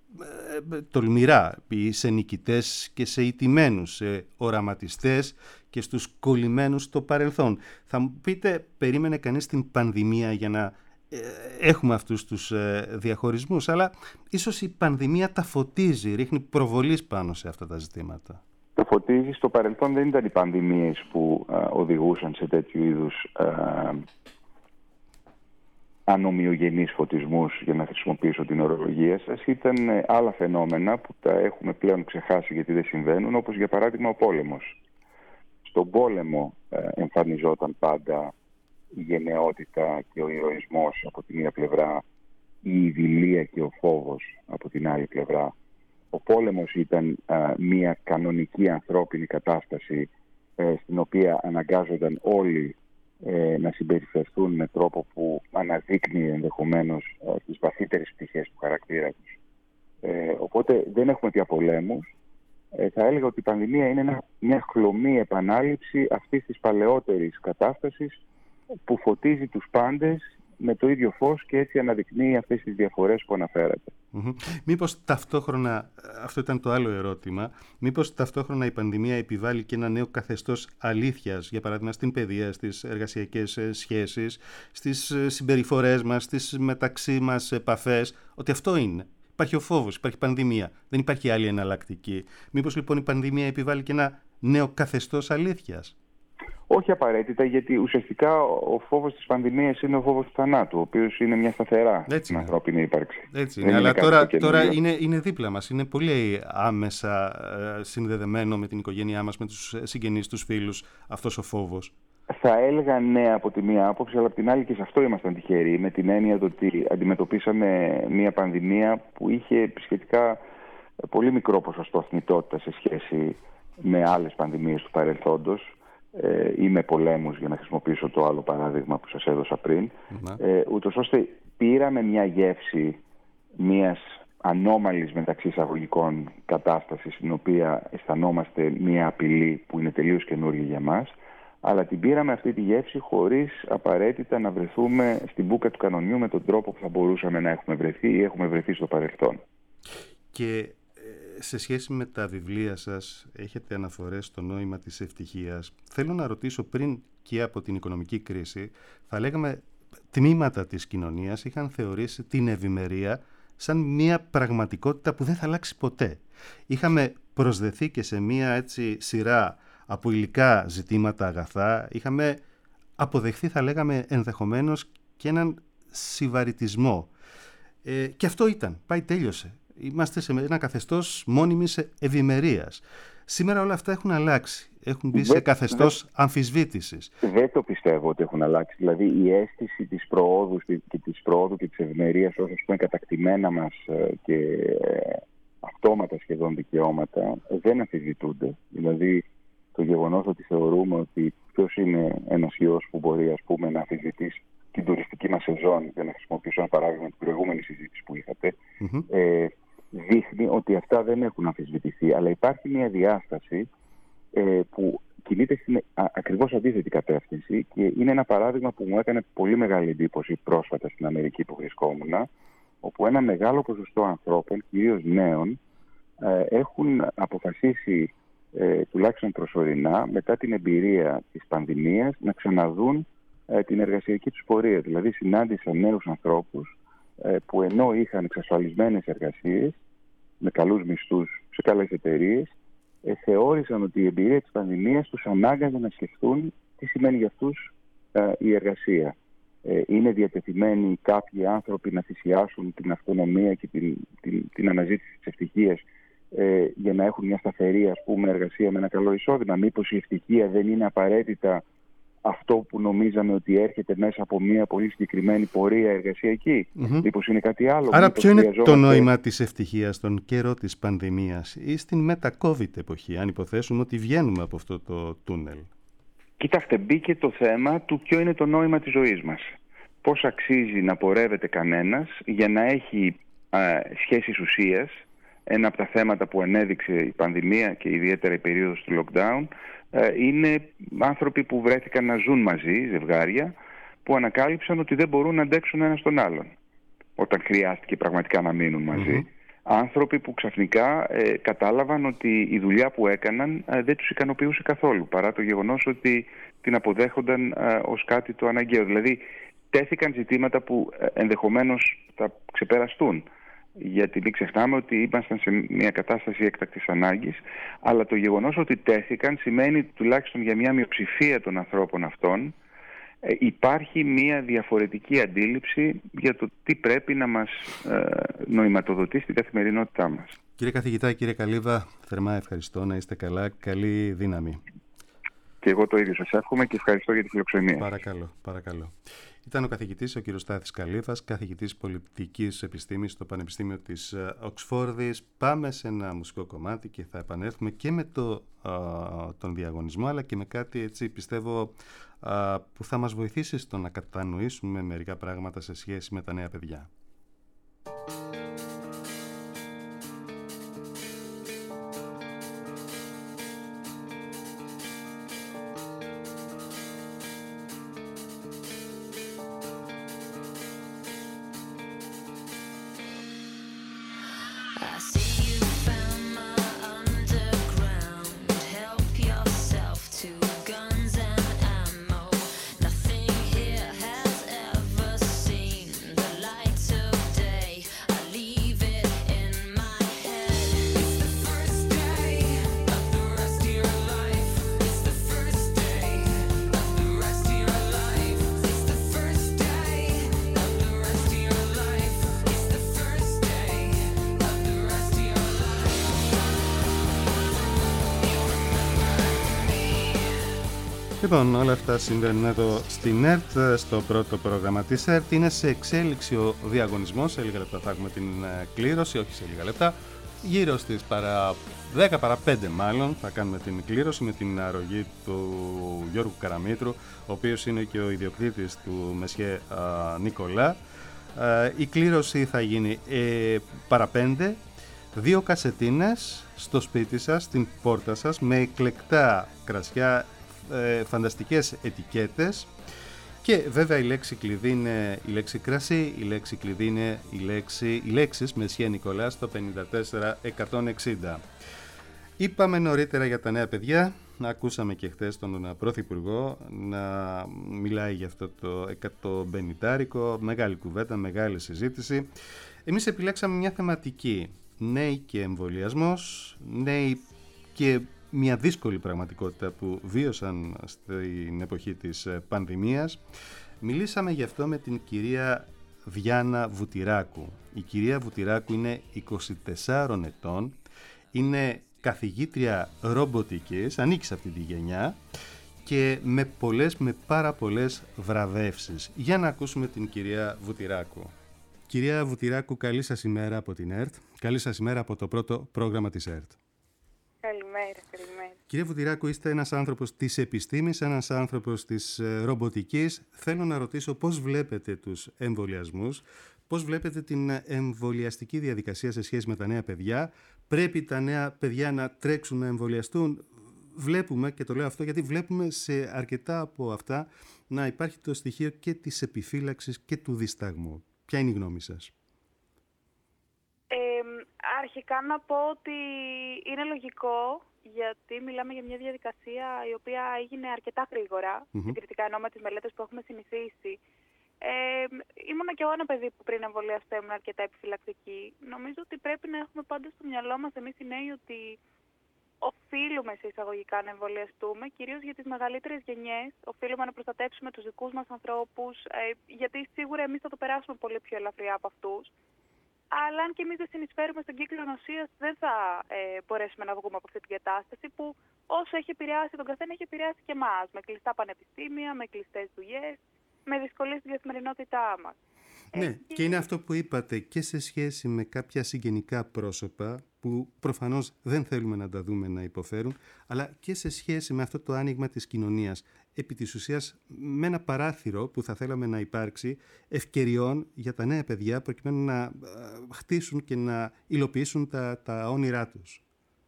τολμηρά, σε νικητές και σε ηττημένους, σε οραματιστές και στους κολλημένους στο παρελθόν. Θα μου πείτε, περίμενε κανείς την πανδημία για να έχουμε αυτούς τους διαχωρισμούς, αλλά ίσως η πανδημία τα φωτίζει, ρίχνει προβολής πάνω σε αυτά τα ζητήματα. Το φωτίζει. Στο παρελθόν δεν ήταν οι πανδημίες που οδηγούσαν σε τέτοιου είδους ανομοιογενείς φωτισμούς, για να χρησιμοποιήσω την ορολογία σας. Ήταν άλλα φαινόμενα που τα έχουμε πλέον ξεχάσει γιατί δεν συμβαίνουν, όπως για παράδειγμα ο πόλεμος. Στον πόλεμο εμφανιζόταν πάντα η γενναιότητα και ο ηρωισμός από την μία πλευρά, η ειδηλία και ο φόβος από την άλλη πλευρά. Ο πόλεμος ήταν μια κανονική ανθρώπινη κατάσταση στην οποία αναγκάζονταν όλοι να συμπεριφερθούν με τρόπο που αναδείκνει ενδεχομένως τις βαθύτερες πτυχές του χαρακτήρα τους. Οπότε δεν έχουμε πια πολέμους. Θα έλεγα ότι η πανδημία είναι μια χλωμή επανάληψη αυτής της παλαιότερης κατάστασης που φωτίζει τους πάντες με το ίδιο φως και έτσι αναδεικνύει αυτές τις διαφορές που αναφέρατε. Μήπως ταυτόχρονα, αυτό ήταν το άλλο ερώτημα, μήπως ταυτόχρονα η πανδημία επιβάλλει και ένα νέο καθεστώς αλήθειας, για παράδειγμα στην παιδεία, στις εργασιακές σχέσεις, στις συμπεριφορές μας, στις μεταξύ μας επαφές, ότι αυτό είναι. Υπάρχει ο φόβος, υπάρχει πανδημία, δεν υπάρχει άλλη εναλλακτική. Μήπως λοιπόν η πανδημία επιβάλλει και ένα νέο καθεστώς αλήθειας? Όχι απαραίτητα, γιατί ουσιαστικά ο φόβος της πανδημίας είναι ο φόβος του θανάτου, ο οποίος είναι μια σταθερά στην ανθρώπινη ύπαρξη. Έτσι είναι, αλλά τώρα είναι δίπλα μας, είναι πολύ άμεσα συνδεδεμένο με την οικογένειά μας, με τους συγγενείς, τους φίλους, αυτός ο φόβος. Θα έλεγα ναι από τη μία άποψη, αλλά από την άλλη και σε αυτό ήμασταν τυχεροί, με την έννοια ότι αντιμετωπίσαμε μια πανδημία που είχε σχετικά πολύ μικρό ποσοστό θνητότητας σε σχέση με άλλες πανδημίες του παρελθόντος ή με πολέμους, για να χρησιμοποιήσω το άλλο παράδειγμα που σας έδωσα πριν, ούτως ώστε πήραμε μια γεύση μιας ανώμαλης μεταξύ εισαγωγικών κατάστασης, στην οποία αισθανόμαστε μια απειλή που είναι τελείως καινούργια για μας, αλλά την πήραμε αυτή τη γεύση χωρίς απαραίτητα να βρεθούμε στην μπούκα του κανονιού με τον τρόπο που θα μπορούσαμε να έχουμε βρεθεί ή έχουμε βρεθεί στο παρελθόν. Και σε σχέση με τα βιβλία σας, έχετε αναφορές στο νόημα της ευτυχίας. Θέλω να ρωτήσω, πριν και από την οικονομική κρίση, θα λέγαμε τμήματα της κοινωνίας είχαν θεωρήσει την ευημερία σαν μια πραγματικότητα που δεν θα αλλάξει ποτέ. Είχαμε προσδεθεί και σε μια έτσι σειρά από υλικά ζητήματα, αγαθά. Είχαμε αποδεχθεί, θα λέγαμε ενδεχομένως, και έναν συμβαριτισμό. Και αυτό ήταν, πάει, τέλειωσε. Είμαστε σε ένα καθεστώς μόνιμης ευημερίας. Σήμερα όλα αυτά έχουν αλλάξει. Έχουν μπει σε καθεστώς αμφισβήτησης. Δεν το πιστεύω ότι έχουν αλλάξει. Δηλαδή η αίσθηση της προόδου και της ευημερίας, όπως είναι κατακτημένα μας και αυτόματα σχεδόν δικαιώματα, δεν αμφισβητούνται. Δηλαδή το γεγονός ότι θεωρούμε ότι ποιος είναι ένας ιός που μπορεί, ας πούμε, να αμφισβητήσει την τουριστική μας σεζόν, για να χρησιμοποιήσω ένα παράδειγμα την προηγούμενη συζήτηση που είχατε, δείχνει ότι αυτά δεν έχουν αμφισβητηθεί. Αλλά υπάρχει μια διάσταση που κινείται στην ακριβώς αντίθετη κατεύθυνση και είναι ένα παράδειγμα που μου έκανε πολύ μεγάλη εντύπωση πρόσφατα στην Αμερική που βρισκόμουν, όπου ένα μεγάλο ποσοστό ανθρώπων, κυρίως νέων, έχουν αποφασίσει τουλάχιστον προσωρινά, μετά την εμπειρία της πανδημίας, να ξαναδούν την εργασιακή τους πορεία. Δηλαδή συνάντησαν νέους ανθρώπους που ενώ είχαν εξασφαλισμένες εργασίες με καλούς μισθούς σε καλές εταιρείες, θεώρησαν ότι η εμπειρία της πανδημίας τους ανάγκαζε να σκεφτούν τι σημαίνει για αυτούς η εργασία. Είναι διατεθειμένοι κάποιοι άνθρωποι να θυσιάσουν την αυτονομία και την αναζήτηση της ευτυχίας για να έχουν μια σταθερή, ας πούμε, εργασία με ένα καλό εισόδημα? Μήπως η ευτυχία δεν είναι απαραίτητα αυτό που νομίζαμε ότι έρχεται μέσα από μια πολύ συγκεκριμένη πορεία εργασιακή? Μήπως είναι κάτι άλλο? Άρα ποιο είναι το νόημα της ευτυχίας στον καιρό της πανδημίας ή στην μετα-COVID εποχή, αν υποθέσουμε ότι βγαίνουμε από αυτό το τούνελ? Κοιτάξτε, μπήκε το θέμα του ποιο είναι το νόημα της ζωής μας. Πώς αξίζει να πορεύεται κανένας για να έχει σχέσεις ουσίας. Ένα από τα θέματα που ενέδειξε η πανδημία και ιδιαίτερα η περίοδος του lockdown είναι άνθρωποι που βρέθηκαν να ζουν μαζί, ζευγάρια, που ανακάλυψαν ότι δεν μπορούν να αντέξουν ένας τον άλλον όταν χρειάστηκε πραγματικά να μείνουν μαζί. Άνθρωποι που ξαφνικά κατάλαβαν ότι η δουλειά που έκαναν δεν τους ικανοποιούσε καθόλου, παρά το γεγονός ότι την αποδέχονταν ως κάτι το αναγκαίο. Δηλαδή τέθηκαν ζητήματα που ενδεχομένως θα ξεπεραστούν, γιατί μην ξεχνάμε ότι ήμασταν σε μια κατάσταση έκτακτης ανάγκης, αλλά το γεγονός ότι τέθηκαν σημαίνει τουλάχιστον για μια μειοψηφία των ανθρώπων αυτών υπάρχει μια διαφορετική αντίληψη για το τι πρέπει να μας νοηματοδοτεί στην καθημερινότητά μας. Κύριε καθηγητά, κύριε Καλύβα, θερμά ευχαριστώ, να είστε καλά, καλή δύναμη. Και εγώ το ίδιο σας εύχομαι και ευχαριστώ για τη φιλοξενία. Παρακαλώ. Ήταν ο καθηγητής, ο κ. Στάθης Καλήφας, καθηγητής πολιτικής επιστήμης στο Πανεπιστήμιο της Οξφόρδης. Πάμε σε ένα μουσικό κομμάτι και θα επανέλθουμε και με τον διαγωνισμό, αλλά και με κάτι έτσι πιστεύω που θα μας βοηθήσει στο να κατανοήσουμε μερικά πράγματα σε σχέση με τα νέα παιδιά. Λοιπόν, όλα αυτά συμβαίνουν εδώ στην ΕΡΤ, στο πρώτο πρόγραμμα της ΕΡΤ. Είναι σε εξέλιξη ο διαγωνισμός. Σε λίγα λεπτά θα έχουμε την κλήρωση, όχι σε λίγα λεπτά. Γύρω στις 10 παρά 5 μάλλον θα κάνουμε την κλήρωση με την αρρωγή του Γιώργου Καραμήτρου, ο οποίος είναι και ο ιδιοκτήτης του Μεσιέ Νικολά. Η κλήρωση θα γίνει παρά 5, 2 κασετίνες στο σπίτι σας, στην πόρτα σας, με εκλεκτά κρασιά, φανταστικές ετικέτες, και βέβαια η λέξη κλειδί είναι η λέξη κρασί, η λέξη κλειδί είναι οι λέξεις Μεσιέ Νικολά στο 54160. Είπαμε νωρίτερα για τα νέα παιδιά, ακούσαμε και χθες τον Πρωθυπουργό να μιλάει για αυτό το 150άρικο, μεγάλη κουβέντα, μεγάλη συζήτηση. Εμείς επιλέξαμε μια θεματική, νέοι και εμβολιασμός, νέοι και μια δύσκολη πραγματικότητα που βίωσαν στην εποχή της πανδημίας. Μιλήσαμε γι' αυτό με την κυρία Διάννα Βουτυράκου. Η κυρία Βουτυράκου είναι 24 ετών, είναι καθηγήτρια ρομποτικής, ανήκει σε αυτή τη γενιά και με πάρα πολλές βραβεύσεις. Για να ακούσουμε την κυρία Βουτυράκου. Κυρία Βουτυράκου, καλή σας ημέρα από την ΕΡΤ. Καλή σας ημέρα από το πρώτο πρόγραμμα της ΕΡΤ. Καλημέρα. Κύριε Βουτυράκου, είστε ένας άνθρωπος της επιστήμης, ένας άνθρωπος της ρομποτικής. Θέλω να ρωτήσω πώς βλέπετε τους εμβολιασμούς, πώς βλέπετε την εμβολιαστική διαδικασία σε σχέση με τα νέα παιδιά. Πρέπει τα νέα παιδιά να τρέξουν να εμβολιαστούν? Βλέπουμε, και το λέω αυτό γιατί βλέπουμε σε αρκετά από αυτά να υπάρχει το στοιχείο και της επιφύλαξης και του δισταγμού. Ποια είναι η γνώμη σας? Αρχικά να πω ότι είναι λογικό, γιατί μιλάμε για μια διαδικασία η οποία έγινε αρκετά γρήγορα, συγκριτικά ενώ με τις μελέτες που έχουμε συνηθίσει. Ήμουνα και εγώ ένα παιδί που πριν εμβολιαστώ ήμουν αρκετά επιφυλακτική. Νομίζω ότι πρέπει να έχουμε πάντα στο μυαλό μας εμείς οι νέοι ότι οφείλουμε σε εισαγωγικά να εμβολιαστούμε, κυρίως για τις μεγαλύτερες γενιές. Οφείλουμε να προστατεύσουμε τους δικούς μας ανθρώπους, γιατί σίγουρα εμείς θα το περάσουμε πολύ πιο ελαφριά από αυτούς. Αλλά αν και εμείς δεν συνεισφέρουμε στον κύκλο νοσίας, δεν θα μπορέσουμε να βγούμε από αυτή την κατάσταση που όσο έχει επηρεάσει τον καθένα, έχει επηρεάσει και εμάς. Με κλειστά πανεπιστήμια, με κλειστές δουλειές, με δυσκολίες στην καθημερινότητά μας. Ναι, και είναι αυτό που είπατε και σε σχέση με κάποια συγγενικά πρόσωπα που προφανώς δεν θέλουμε να τα δούμε να υποφέρουν, αλλά και σε σχέση με αυτό το άνοιγμα της κοινωνίας. Επί της ουσίας με ένα παράθυρο που θα θέλαμε να υπάρξει ευκαιριών για τα νέα παιδιά προκειμένου να χτίσουν και να υλοποιήσουν τα όνειρά τους.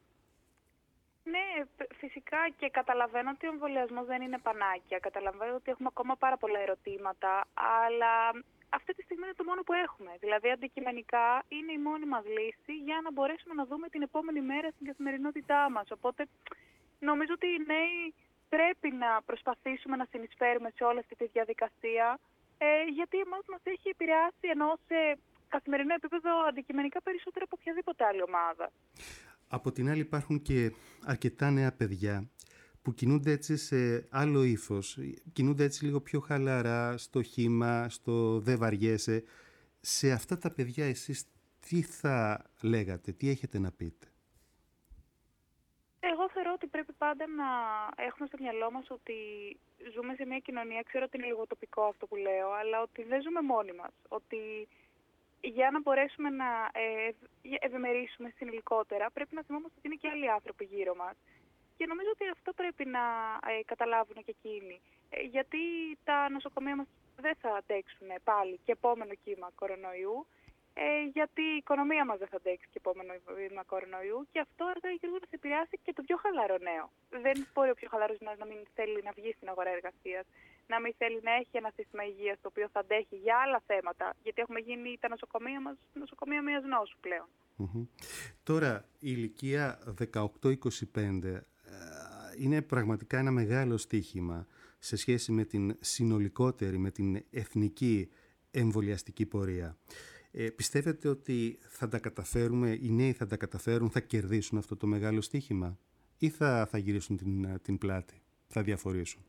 Ναι, φυσικά, και καταλαβαίνω ότι ο εμβολιασμός δεν είναι πανάκια. Καταλαβαίνω ότι έχουμε ακόμα πάρα πολλά ερωτήματα, αλλά αυτή τη στιγμή είναι το μόνο που έχουμε. Δηλαδή, αντικειμενικά είναι η μόνη μας λύση για να μπορέσουμε να δούμε την επόμενη μέρα στην καθημερινότητά μας. Οπότε, νομίζω ότι οι νέοι πρέπει να προσπαθήσουμε να συνεισφέρουμε σε όλη αυτή τη διαδικασία, γιατί εμάς μας έχει επηρεάσει, ενώ σε καθημερινό επίπεδο αντικειμενικά περισσότερο από οποιαδήποτε άλλη ομάδα. Από την άλλη υπάρχουν και αρκετά νέα παιδιά που κινούνται έτσι σε άλλο ύφος, κινούνται έτσι λίγο πιο χαλαρά, στο χύμα, στο δεν βαριέσαι. Σε αυτά τα παιδιά εσείς τι θα λέγατε, τι έχετε να πείτε? Εγώ θεωρώ θεωρώ ότι πρέπει πάντα να έχουμε στο μυαλό μας ότι ζούμε σε μια κοινωνία, ξέρω ότι είναι λίγο τοπικό αυτό που λέω, αλλά ότι δεν ζούμε μόνοι μας. Ότι για να μπορέσουμε να ευημερίσουμε συνολικότερα, πρέπει να θυμόμαστε ότι είναι και άλλοι άνθρωποι γύρω μας. Και νομίζω ότι αυτό πρέπει να καταλάβουν και εκείνοι. Γιατί τα νοσοκομεία μας δεν θα αντέξουν πάλι και επόμενο κύμα κορονοϊού, γιατί η οικονομία μας δεν θα αντέξει και επόμενο κύμα κορονοϊού, και αυτό αργά ή γρήγορα θα επηρεάσει και το πιο χαλαρό νέο. Δεν μπορεί ο πιο χαλαρός νέος να μην θέλει να βγει στην αγορά εργασίας, να μην θέλει να έχει ένα σύστημα υγείας το οποίο θα αντέχει για άλλα θέματα, γιατί έχουμε γίνει τα νοσοκομεία μας νοσοκομεία μιας νόσου πλέον. Τώρα, η ηλικία 18-25 είναι πραγματικά ένα μεγάλο στοίχημα σε σχέση με την συνολικότερη, με την εθνική εμβολιαστική πορεία. Πιστεύετε ότι θα τα καταφέρουμε, οι νέοι θα τα καταφέρουν, θα κερδίσουν αυτό το μεγάλο στοίχημα, ή θα γυρίσουν την πλάτη, θα διαφορήσουν?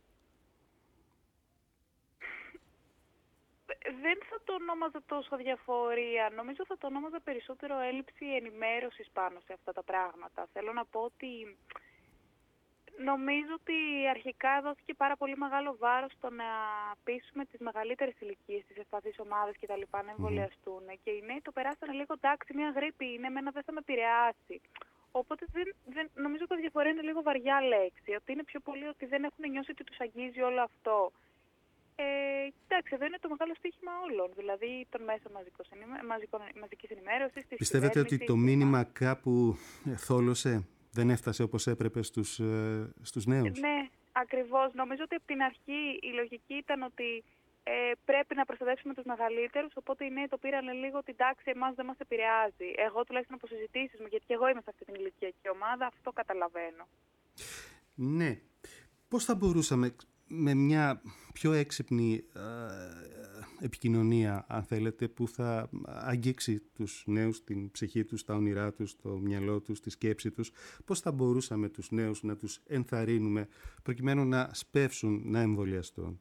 Δεν θα το ονόμαζα τόσο διαφορία. Νομίζω θα το ονόμαζα περισσότερο έλλειψη ενημέρωσης πάνω σε αυτά τα πράγματα. Θέλω να πω ότι νομίζω ότι αρχικά δόθηκε πάρα πολύ μεγάλο βάρος στο να πείσουμε τις μεγαλύτερες ηλικίες, τις ευπαθείς ομάδες κτλ. Να εμβολιαστούν. Και οι νέοι το περάσανε λίγο, εντάξει, μια γρίπη είναι, εμένα δεν θα με επηρεάσει. Οπότε νομίζω ότι η διαφορά είναι λίγο βαριά λέξη. Ότι είναι πιο πολύ ότι δεν έχουν νιώσει ότι τους αγγίζει όλο αυτό. Κοιτάξτε, εδώ είναι το μεγάλο στοίχημα όλων, δηλαδή των μέσων μαζικής ενημέρωσης. Πιστεύετε ότι το μήνυμα κάπου θόλωσε, δεν έφτασε όπως έπρεπε στους νέους? Ναι, ακριβώς. Νομίζω ότι από την αρχή η λογική ήταν ότι πρέπει να προστατεύσουμε τους μεγαλύτερους, οπότε οι νέοι το πήραν λίγο ότι εντάξει, εμάς δεν μας επηρεάζει. Εγώ τουλάχιστον από συζητήσεις μου, γιατί και εγώ είμαι σε αυτή την ηλικιακή ομάδα, αυτό καταλαβαίνω. Ναι. Πώς θα μπορούσαμε με μια πιο έξυπνη επικοινωνία, αν θέλετε, που θα αγγίξει τους νέους, την ψυχή τους, τα όνειρά τους, το μυαλό τους, τη σκέψη τους, πώς θα μπορούσαμε τους νέους να τους ενθαρρύνουμε προκειμένου να σπεύσουν να εμβολιαστούν?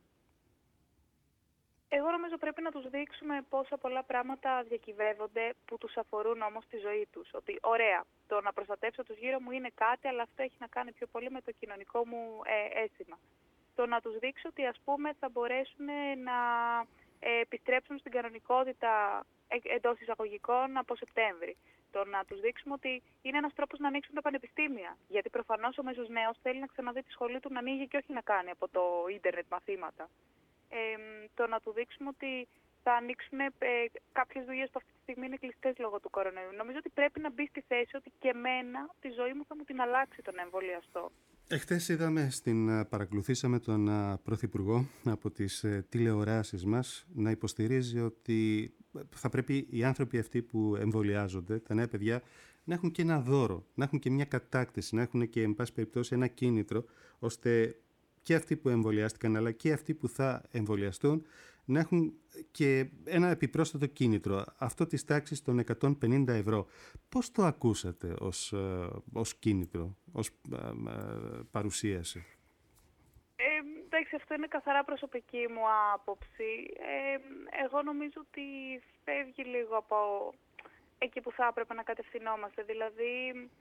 Εγώ νομίζω πρέπει να τους δείξουμε πόσα πολλά πράγματα διακυβεύονται που τους αφορούν όμως τη ζωή τους. Ότι ωραία, το να προστατεύσω τους γύρω μου είναι κάτι, αλλά αυτό έχει να κάνει πιο πολύ με το κοινωνικό μου αίσθημα. Το να τους δείξω ότι ας πούμε θα μπορέσουν να επιστρέψουν στην κανονικότητα εντός εισαγωγικών από Σεπτέμβρη. Το να τους δείξουμε ότι είναι ένας τρόπος να ανοίξουν τα πανεπιστήμια. Γιατί προφανώς ο μέσος νέος θέλει να ξαναδεί τη σχολή του να ανοίγει και όχι να κάνει από το ίντερνετ μαθήματα. Το να του δείξουμε ότι θα ανοίξουν κάποιες δουλειές που αυτή τη στιγμή είναι κλειστές λόγω του κορονοϊού. Νομίζω ότι πρέπει να μπει στη θέση ότι και εμένα τη ζωή μου θα μου την αλλάξει το να εμβολιαστώ. Εχθές παρακολουθήσαμε τον Πρωθυπουργό από τις τηλεοράσεις μας να υποστηρίζει ότι θα πρέπει οι άνθρωποι αυτοί που εμβολιάζονται, τα νέα παιδιά, να έχουν και ένα δώρο, να έχουν και μια κατάκτηση, να έχουν και, εν πάση περιπτώσει, ένα κίνητρο, ώστε και αυτοί που εμβολιάστηκαν αλλά και αυτοί που θα εμβολιαστούν να έχουν και ένα επιπρόσθετο κίνητρο, αυτό της τάξης των 150 ευρώ. Πώς το ακούσατε ως κίνητρο, ως παρουσίαση? Εντάξει, αυτό είναι καθαρά προσωπική μου άποψη. Εγώ νομίζω ότι φεύγει λίγο από εκεί που θα έπρεπε να κατευθυνόμαστε. Δηλαδή,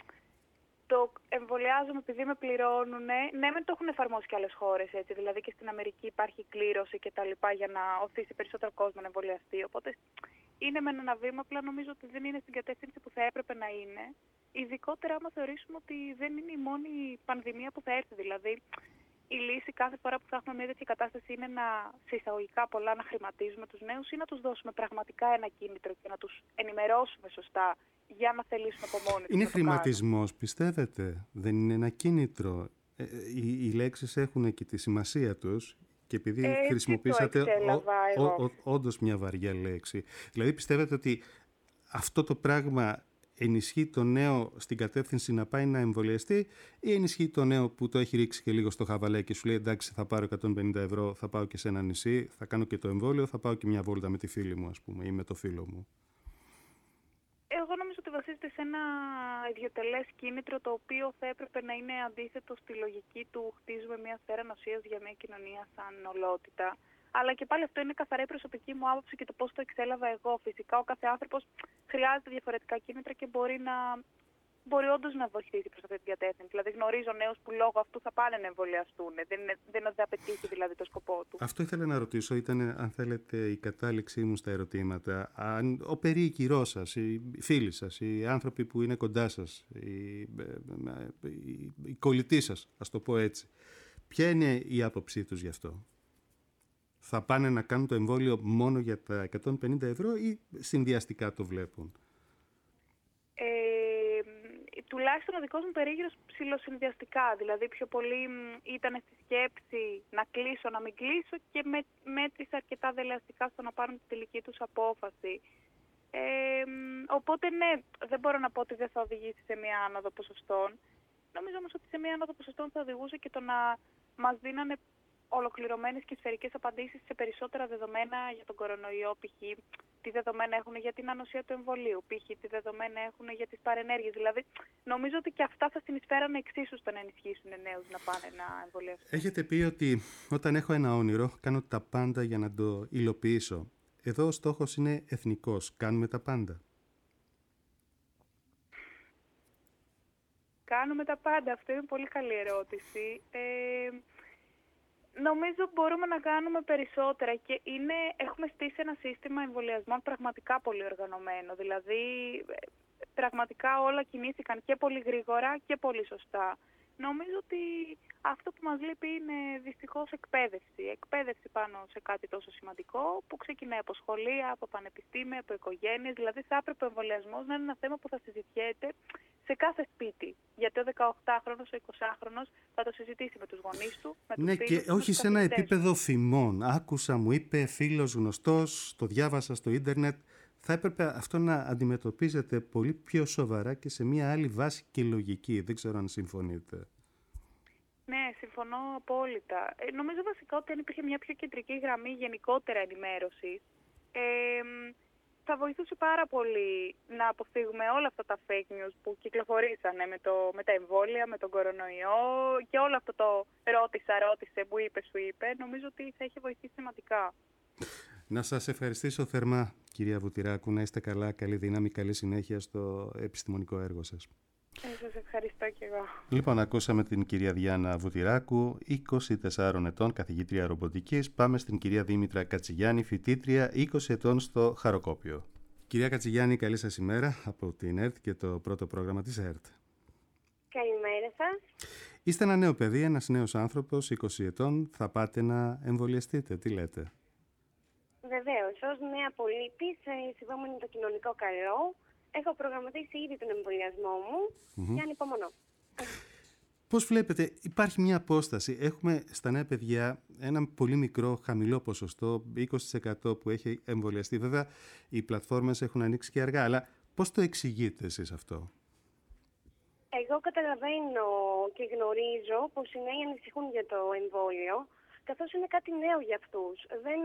το εμβολιάζομαι επειδή με πληρώνουν. Ναι, μεν το έχουν εφαρμόσει και άλλες χώρες, έτσι. Δηλαδή και στην Αμερική υπάρχει κλήρωση και τα λοιπά για να οθήσει περισσότερο κόσμο να εμβολιαστεί. Οπότε είναι με ένα βήμα, απλά νομίζω ότι δεν είναι στην κατεύθυνση που θα έπρεπε να είναι. Ειδικότερα άμα θεωρήσουμε ότι δεν είναι η μόνη πανδημία που θα έρθει. Δηλαδή, η λύση κάθε φορά που θα έχουμε μια τέτοια κατάσταση είναι να, σε εισαγωγικά πολλά, να χρηματίζουμε τους νέους ή να τους δώσουμε πραγματικά ένα κίνητρο και να τους ενημερώσουμε σωστά για να θελήσουν από μόνοι τους. Είναι χρηματισμός, πιστεύετε? Δεν είναι ένα κίνητρο? Οι λέξεις έχουν και τη σημασία τους και επειδή χρησιμοποίησατε όντως μια βαριά λέξη. Δηλαδή πιστεύετε ότι αυτό το πράγμα ενισχύει το νέο στην κατεύθυνση να πάει να εμβολιαστεί ή ενισχύει το νέο που το έχει ρίξει και λίγο στο χαβαλέ και σου λέει εντάξει, θα πάρω 150 ευρώ, θα πάω και σε ένα νησί, θα κάνω και το εμβόλιο, θα πάω και μια βόλτα με τη φίλη μου, ας πούμε, ή με το φίλο μου? Εγώ νομίζω ότι βασίζεται σε ένα ιδιωτελές κίνητρο το οποίο θα έπρεπε να είναι αντίθετο στη λογική του χτίζουμε μια σφαίρα νοσίας για μια κοινωνία σαν ολότητα. Αλλά και πάλι αυτό είναι καθαρά η προσωπική μου άποψη και το πώς το εξέλαβα εγώ. Φυσικά ο κάθε άνθρωπος χρειάζεται διαφορετικά κίνητρα και μπορεί να μπορεί όντως να βοηθήσει προς αυτή την κατεύθυνση. Δηλαδή, γνωρίζω νέους που λόγω αυτού θα πάνε να εμβολιαστούν. Δεν θα πετύχει δηλαδή το σκοπό του. Αυτό ήθελα να ρωτήσω, ήταν αν θέλετε η κατάληξή μου στα ερωτήματα. Αν ο περίοικηρός σας, οι φίλοι σας, οι άνθρωποι που είναι κοντά σας, οι κολλητοί σας, ας το πω έτσι, ποια είναι η άποψή τους γι' αυτό? Θα πάνε να κάνουν το εμβόλιο μόνο για τα 150 ευρώ ή συνδυαστικά το βλέπουν? Τουλάχιστον ο δικός μου περίγυρος ψιλοσυνδυαστικά. Δηλαδή πιο πολύ ήταν στη σκέψη να κλείσω, να μην κλείσω και μέτρησε αρκετά δελεαστικά στο να πάρουν τη τελική τους απόφαση. Οπότε ναι, δεν μπορώ να πω ότι δεν θα οδηγήσει σε μια άνοδο ποσοστών. Νομίζω όμως ότι σε μια άνοδο ποσοστών θα οδηγούσε και το να μας δίνανε ολοκληρωμένες και σφαιρικές απαντήσεις σε περισσότερα δεδομένα για τον κορονοϊό, π.χ. τι δεδομένα έχουν για την ανοσία του εμβολίου, π.χ. τι δεδομένα έχουν για τις παρενέργειες. Δηλαδή, νομίζω ότι και αυτά θα συνεισφέραν εξίσου στο να ενισχύσουν νέους να πάνε να εμβολιαστούν. Έχετε πει ότι όταν έχω ένα όνειρο, κάνω τα πάντα για να το υλοποιήσω. Εδώ ο στόχος είναι εθνικός. Κάνουμε τα πάντα? Κάνουμε τα πάντα. Αυτό είναι πολύ καλή ερώτηση. Νομίζω μπορούμε να κάνουμε περισσότερα και έχουμε στήσει ένα σύστημα εμβολιασμών πραγματικά πολύ οργανωμένο. Δηλαδή, πραγματικά όλα κινήθηκαν και πολύ γρήγορα και πολύ σωστά. Νομίζω ότι αυτό που μας λείπει είναι δυστυχώς εκπαίδευση. Εκπαίδευση πάνω σε κάτι τόσο σημαντικό που ξεκινάει από σχολεία, από πανεπιστήμια, από οικογένειες. Δηλαδή θα έπρεπε ο εμβολιασμός να είναι ένα θέμα που θα συζητιέται σε κάθε σπίτι. Γιατί ο 18χρονος, ο 20χρονος θα το συζητήσει με τους γονείς του, με τους φίλους και του, όχι σε ένα επίπεδο φημών. Άκουσα, μου είπε φίλος γνωστός, το διάβασα στο ίντερνετ. Θα έπρεπε αυτό να αντιμετωπίζεται πολύ πιο σοβαρά και σε μια άλλη βάση και λογική. Δεν ξέρω αν συμφωνείτε. Ναι, συμφωνώ απόλυτα. Νομίζω βασικά ότι αν υπήρχε μια πιο κεντρική γραμμή γενικότερα ενημέρωσης, θα βοηθούσε πάρα πολύ να αποφύγουμε όλα αυτά τα fake news που κυκλοφορήσανε με τα εμβόλια, με τον κορονοϊό και όλο αυτό το ρώτησε, που είπε, σου είπε. Νομίζω ότι θα είχε βοηθήσει σημαντικά. Να σας ευχαριστήσω θερμά, κυρία Βουτυράκου. Να είστε καλά, καλή δύναμη, καλή συνέχεια στο επιστημονικό έργο σας. Σας ευχαριστώ και εγώ. Λοιπόν, ακούσαμε την κυρία Διάννα Βουτυράκου, 24 ετών, καθηγήτρια ρομποτικής. Πάμε στην κυρία Δήμητρα Κατσιγιάννη, φοιτήτρια, 20 ετών στο Χαροκόπιο. Κυρία Κατσιγιάννη, καλή σας ημέρα από την ΕΡΤ και το πρώτο πρόγραμμα της ΕΡΤ. Καλημέρα σας. Είστε ένα νέο παιδί, ένας νέος άνθρωπος, 20 ετών. Θα πάτε να εμβολιαστείτε, τι λέτε? Βεβαίως, ως νέα πολίτης, σεβόμενη το κοινωνικό καλό, έχω προγραμματίσει ήδη τον εμβολιασμό μου και ανυπομονώ. Πώς βλέπετε, υπάρχει μια απόσταση. Έχουμε στα νέα παιδιά ένα πολύ μικρό, χαμηλό ποσοστό, 20% που έχει εμβολιαστεί. Βέβαια, οι πλατφόρμες έχουν ανοίξει και αργά, αλλά πώς το εξηγείτε εσείς αυτό? Εγώ καταλαβαίνω και γνωρίζω πως οι νέοι ανησυχούν για το εμβόλιο, καθώς είναι κάτι νέο για αυτούς.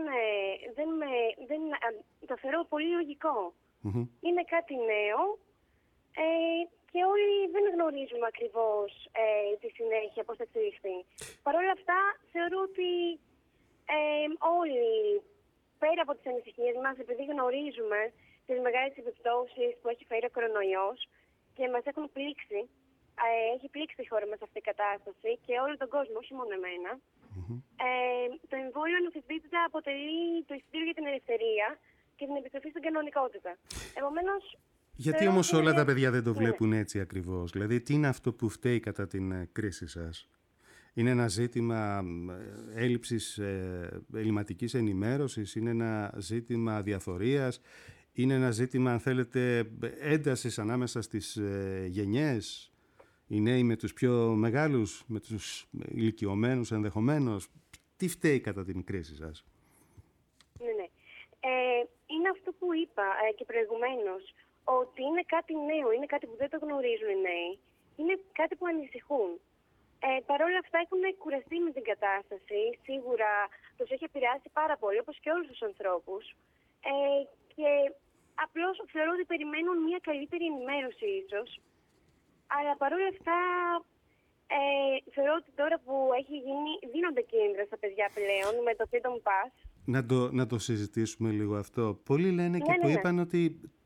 Το θεωρώ πολύ λογικό. Είναι κάτι νέο και όλοι δεν γνωρίζουμε ακριβώς τη συνέχεια πώς θα εξελιχθεί. Παρ' όλα αυτά, θεωρώ ότι όλοι, πέρα από τις ανησυχίες μας, επειδή γνωρίζουμε τις μεγάλες επιπτώσεις που έχει φέρει ο κορονοϊός και μας έχουν πλήξει, έχει πλήξει τη χώρα μας αυτή η κατάσταση και όλο τον κόσμο, όχι μόνο εμένα, το εμβόλιο αναμφισβήτητα αποτελεί το εισιτήριο για την ελευθερία και την επιστροφή στην κανονικότητα. Επομένως, γιατί όμως όλα τα παιδιά δεν το βλέπουν έτσι ακριβώς? Δηλαδή, τι είναι αυτό που φταίει κατά την κρίση σας? Είναι ένα ζήτημα έλλειψης ελληματικής ενημέρωσης? Είναι ένα ζήτημα διαφορίας? Είναι ένα ζήτημα, αν θέλετε, έντασης ανάμεσα στις γενιές? Οι νέοι με τους πιο μεγάλους, με τους ηλικιωμένους ενδεχομένως? Τι φταίει κατά την κρίση σας? Ναι. Είναι αυτό που είπα και προηγουμένως, ότι είναι κάτι νέο, είναι κάτι που δεν το γνωρίζουν οι νέοι, είναι κάτι που ανησυχούν. Παρ' όλα αυτά έχουν κουραστεί με την κατάσταση, σίγουρα τους έχει επηρεάσει πάρα πολύ, όπως και όλους τους ανθρώπους, και απλώς θεωρώ ότι περιμένουν μια καλύτερη ενημέρωση ίσως, αλλά παρ' όλα αυτά θεωρώ ότι τώρα που έχει γίνει, δίνονται κίνητρα στα παιδιά πλέον με το Freedom Pass. Να το συζητήσουμε λίγο αυτό. Πολλοί λένε και είπαν ότι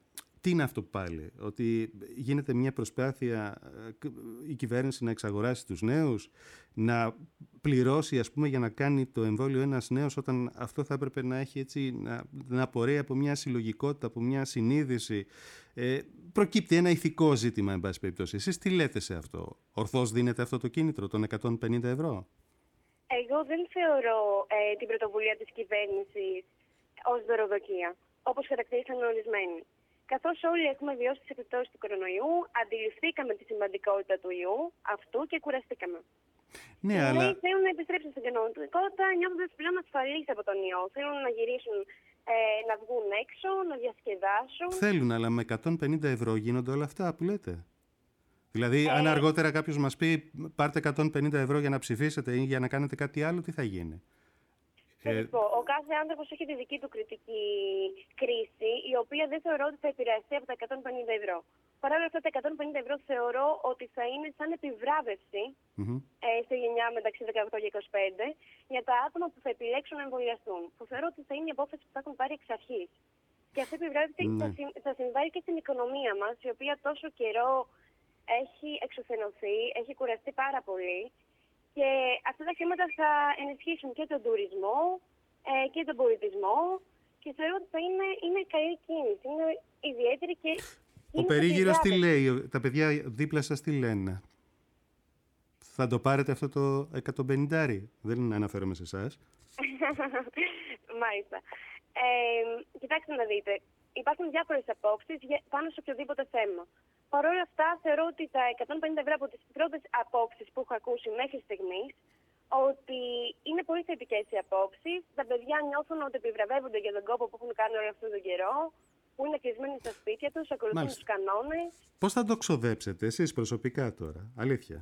Τι είναι αυτό πάλι, ότι γίνεται μια προσπάθεια η κυβέρνηση να εξαγοράσει τους νέους, να πληρώσει ας πούμε για να κάνει το εμβόλιο ένας νέος, όταν αυτό θα έπρεπε να έχει έτσι, να απορρέει από μια συλλογικότητα, από μια συνείδηση. Προκύπτει ένα ηθικό ζήτημα, εν πάση περιπτώσει. Εσείς τι λέτε σε αυτό? Ορθώς δίνεται αυτό το κίνητρο των 150 ευρώ? Εγώ δεν θεωρώ την πρωτοβουλία της κυβέρνησης ως δωροδοκία, όπως χαρακτηρίσαν ορισμένοι. Καθώς όλοι έχουμε βιώσει τις επιπτώσεις του κορονοϊού, αντιληφθήκαμε τη σημαντικότητα του ιού αυτού και κουραστήκαμε. Ναι, οι αλλά... νέοι θέλουν να επιστρέψουν στην κανονικότητα, νιώθοντας πλέον ασφαλείς από τον ιό. Θέλουν να γυρίσουν, να βγουν έξω, να διασκεδάσουν. Θέλουν, αλλά με 150 ευρώ γίνονται όλα αυτά που λέτε? Δηλαδή, αν αργότερα κάποιος μας πει πάρτε 150 ευρώ για να ψηφίσετε ή για να κάνετε κάτι άλλο, τι θα γίνει? Ο κάθε άνθρωπος έχει τη δική του κριτική κρίση, η οποία δεν θεωρώ ότι θα επηρεαστεί από τα 150 ευρώ. Παρ' όλα αυτά, τα 150 ευρώ θεωρώ ότι θα είναι σαν επιβράβευση στη γενιά μεταξύ 18 και 25 για τα άτομα που θα επιλέξουν να εμβολιαστούν. Που θεωρώ ότι θα είναι η απόφαση που θα έχουν πάρει εξ αρχής. Και αυτή η επιβράβευση θα συμβάλλει και στην οικονομία μας, η οποία τόσο καιρό έχει εξουθενωθεί, έχει κουραστεί πάρα πολύ. Και αυτά τα χρήματα θα ενισχύσουν και τον τουρισμό και τον πολιτισμό και θεωρώ ότι θα είναι καλή κίνηση. Είναι ιδιαίτερη και... Ο περίγυρος τι λέει, τα παιδιά δίπλα σας τι λένε? Θα το πάρετε αυτό το 150? Δεν αναφέρομαι σε εσάς. Μάλιστα. Κοιτάξτε να δείτε, υπάρχουν διάφορες απόψεις πάνω σε οποιοδήποτε θέμα. Παρ' όλα αυτά, θεωρώ ότι τα 150 ευρώ από τις πρώτες απόψεις που έχω ακούσει μέχρι στιγμής, ότι είναι πολύ θετικές οι απόψεις. Τα παιδιά νιώθουν ότι επιβραβεύονται για τον κόπο που έχουν κάνει όλο αυτόν τον καιρό, που είναι κλεισμένοι στα σπίτια τους, ακολουθούν τους κανόνες. Πώς θα το ξοδέψετε εσείς προσωπικά τώρα, αλήθεια?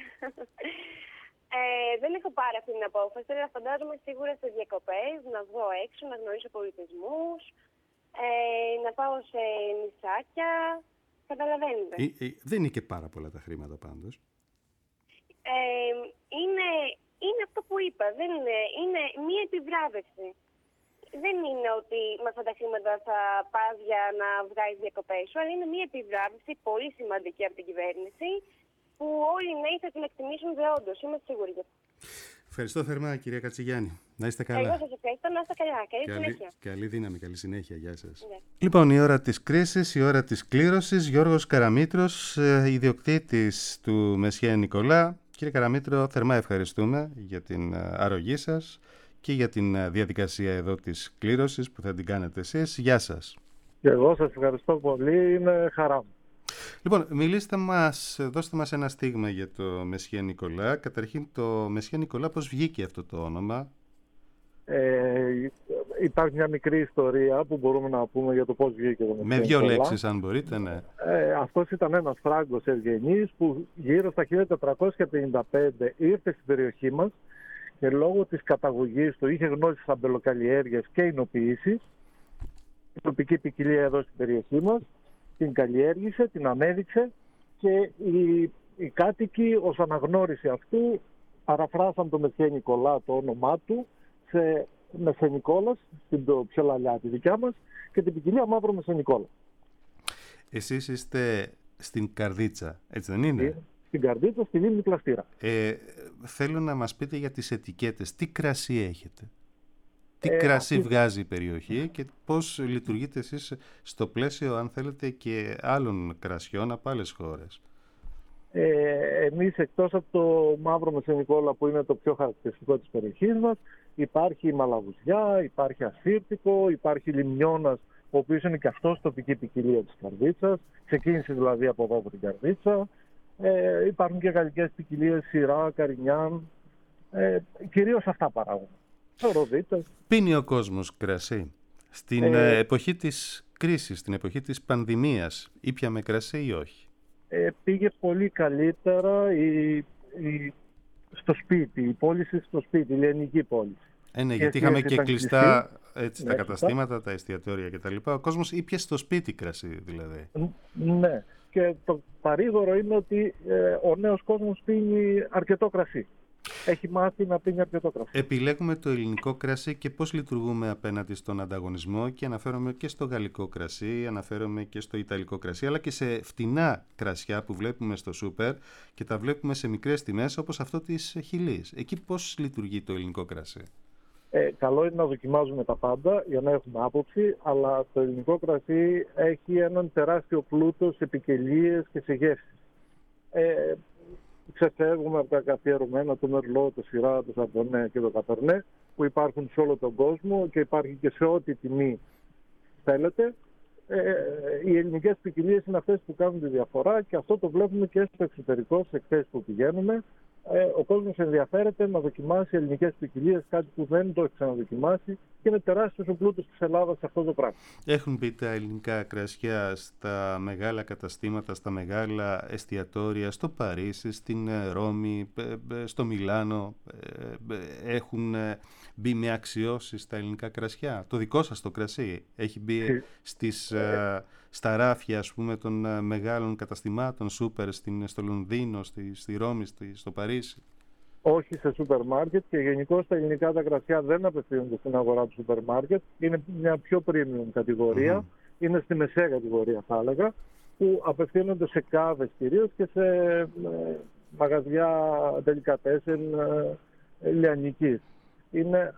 Δεν έχω πάρει αυτή την απόφαση, αλλά φαντάζομαι σίγουρα σε διακοπές, να βγω έξω, να γνωρίσω πολιτισμούς, να πάω σε νησάκια. Καταλαβαίνετε. Δεν είναι και πάρα πολλά τα χρήματα πάντως. Είναι αυτό που είπα. Είναι μία επιβράβευση. Δεν είναι ότι με αυτά τα χρήματα θα πας για να βγάλεις διακοπές σου, αλλά είναι μία επιβράβευση πολύ σημαντική από την κυβέρνηση που όλοι οι νέοι θα την εκτιμήσουν δεόντως. Είμαι σίγουρη γι' αυτό. Ευχαριστώ θερμά, κυρία Κατσιγιάννη. Να είστε καλά. Εγώ σας ευχαριστώ, να είστε καλά. Καλή συνέχεια. Καλή δύναμη, καλή συνέχεια. Γεια σας. Ναι. Λοιπόν, η ώρα της κρίσης, η ώρα της κλήρωσης. Γιώργος Καραμήτρος, ιδιοκτήτης του Μεσιέ Νικολά. Κύριε Καραμήτρο, θερμά ευχαριστούμε για την αρρωγή σας και για την διαδικασία εδώ της κλήρωσης που θα την κάνετε εσείς. Γεια σας. Και εγώ σας ευχαριστώ πολύ, είναι χαρά μου. Λοιπόν, δώστε μας ένα στίγμα για το Μεσιέ Νικολά. Καταρχήν, το Μεσιέ Νικολά, πώς βγήκε αυτό το όνομα? Υπάρχει μια μικρή ιστορία που μπορούμε να πούμε για το πώς βγήκε το Μεσιέ Νικολά. Με 2 λέξεις, αν μπορείτε, ναι. Αυτός ήταν ένας Φράγκος ευγενής που γύρω στα 1455 ήρθε στην περιοχή μας και λόγω της καταγωγής του είχε γνώση στις αμπελοκαλλιέργειες και εινοποιήσεις. Η τοπική ποικιλία εδώ στην περιοχή μας την καλλιέργησε, την ανέδειξε και οι κάτοικοι ως αναγνώριση αυτού παραφράσαν το Μεσιέ Νικολά, το όνομά του, σε Μεσιέ Νικόλας, στην πιο λαλιά τη δικιά μας, και την ποικιλία Μαύρο Μεσιέ Νικόλα. Εσείς είστε στην Καρδίτσα, έτσι δεν είναι? Στην Καρδίτσα, στη Λίμνη Πλαστήρα. Θέλω να μας πείτε για τις ετικέτες. Τι κρασί έχετε? Τι κρασί βγάζει η περιοχή και πώς λειτουργείτε εσείς στο πλαίσιο, αν θέλετε, και άλλων κρασιών από άλλες χώρες? Εμείς, εκτός από το Μαύρο Μεσιέ Νικόλα που είναι το πιο χαρακτηριστικό της περιοχής μας, υπάρχει η Μαλαβουζιά, υπάρχει Ασύρτικο, υπάρχει Λιμνιώνας, ο οποίος είναι και αυτός τοπική ποικιλία της Καρδίτσας, ξεκίνησε δηλαδή από εδώ από την Καρδίτσα. Υπάρχουν και γαλλικές ποικιλίες, Σιρά, Καρινιάν, κυρίως αυτά παράγουν. Πίνει ο κόσμος κρασί? Στην εποχή της κρίσης, στην εποχή της πανδημίας, ήπιαμε κρασί ή όχι? Πήγε πολύ καλύτερα στο σπίτι, η πώληση στο σπίτι, η λιανική πώληση. Ναι, γιατί είχαμε και κλειστά έτσι, τα καταστήματα, τα εστιατόρια κτλ. Ο κόσμος ήπιε στο σπίτι κρασί δηλαδή. Ναι, και το παρήγορο είναι ότι ο νέος κόσμος πίνει αρκετό κρασί. έχει μάθει να πίνει αρκετό κρασί. Επιλέγουμε το ελληνικό κρασί και πώς λειτουργούμε απέναντι στον ανταγωνισμό, και αναφέρομαι και στο γαλλικό κρασί, αναφέρομαι και στο ιταλικό κρασί, αλλά και σε φτηνά κρασιά που βλέπουμε στο σούπερ και τα βλέπουμε σε μικρές τιμές, όπως αυτό της Χιλής. Εκεί πώς λειτουργεί το ελληνικό κρασί? Καλό είναι να δοκιμάζουμε τα πάντα για να έχουμε άποψη, αλλά το ελληνικό κρασί έχει έναν τεράστιο πλούτο σε ποικιλίες και σε γεύσεις. Ξεφεύγουμε από τα καθιερωμένα, το μερλό, το σιρά, το σαρδονέ και το καπερνέ, που υπάρχουν σε όλο τον κόσμο και υπάρχει και σε ό,τι τιμή θέλετε. Οι ελληνικές ποικιλίες είναι αυτές που κάνουν τη διαφορά, και αυτό το βλέπουμε και στο εξωτερικό, σε εκθέσεις που πηγαίνουμε. Ο κόσμος ενδιαφέρεται να δοκιμάσει ελληνικές ποικιλίες, κάτι που δεν το έχει ξαναδοκιμάσει, και είναι τεράστιος ο πλούτος της Ελλάδας σε αυτό το πράγμα. Έχουν μπει τα ελληνικά κρασιά στα μεγάλα καταστήματα, στα μεγάλα εστιατόρια, στο Παρίσι, στην Ρώμη, στο Μιλάνο. Έχουν μπει με αξιώσεις τα ελληνικά κρασιά? Το δικό σας το κρασί έχει μπει στα ράφια, ας πούμε, των μεγάλων καταστημάτων σούπερ στο Λονδίνο, στη Ρώμη, στο Παρίσι? Όχι σε σούπερ μάρκετ, και γενικώς τα ελληνικά τα κρασιά δεν απευθύνονται στην αγορά του σούπερ μάρκετ. Είναι μια πιο premium κατηγορία. Είναι στη μεσαία κατηγορία, θα έλεγα, που απευθύνονται σε κάβες κυρίως και σε μαγαζιά delicatessen λιανικής. Είναι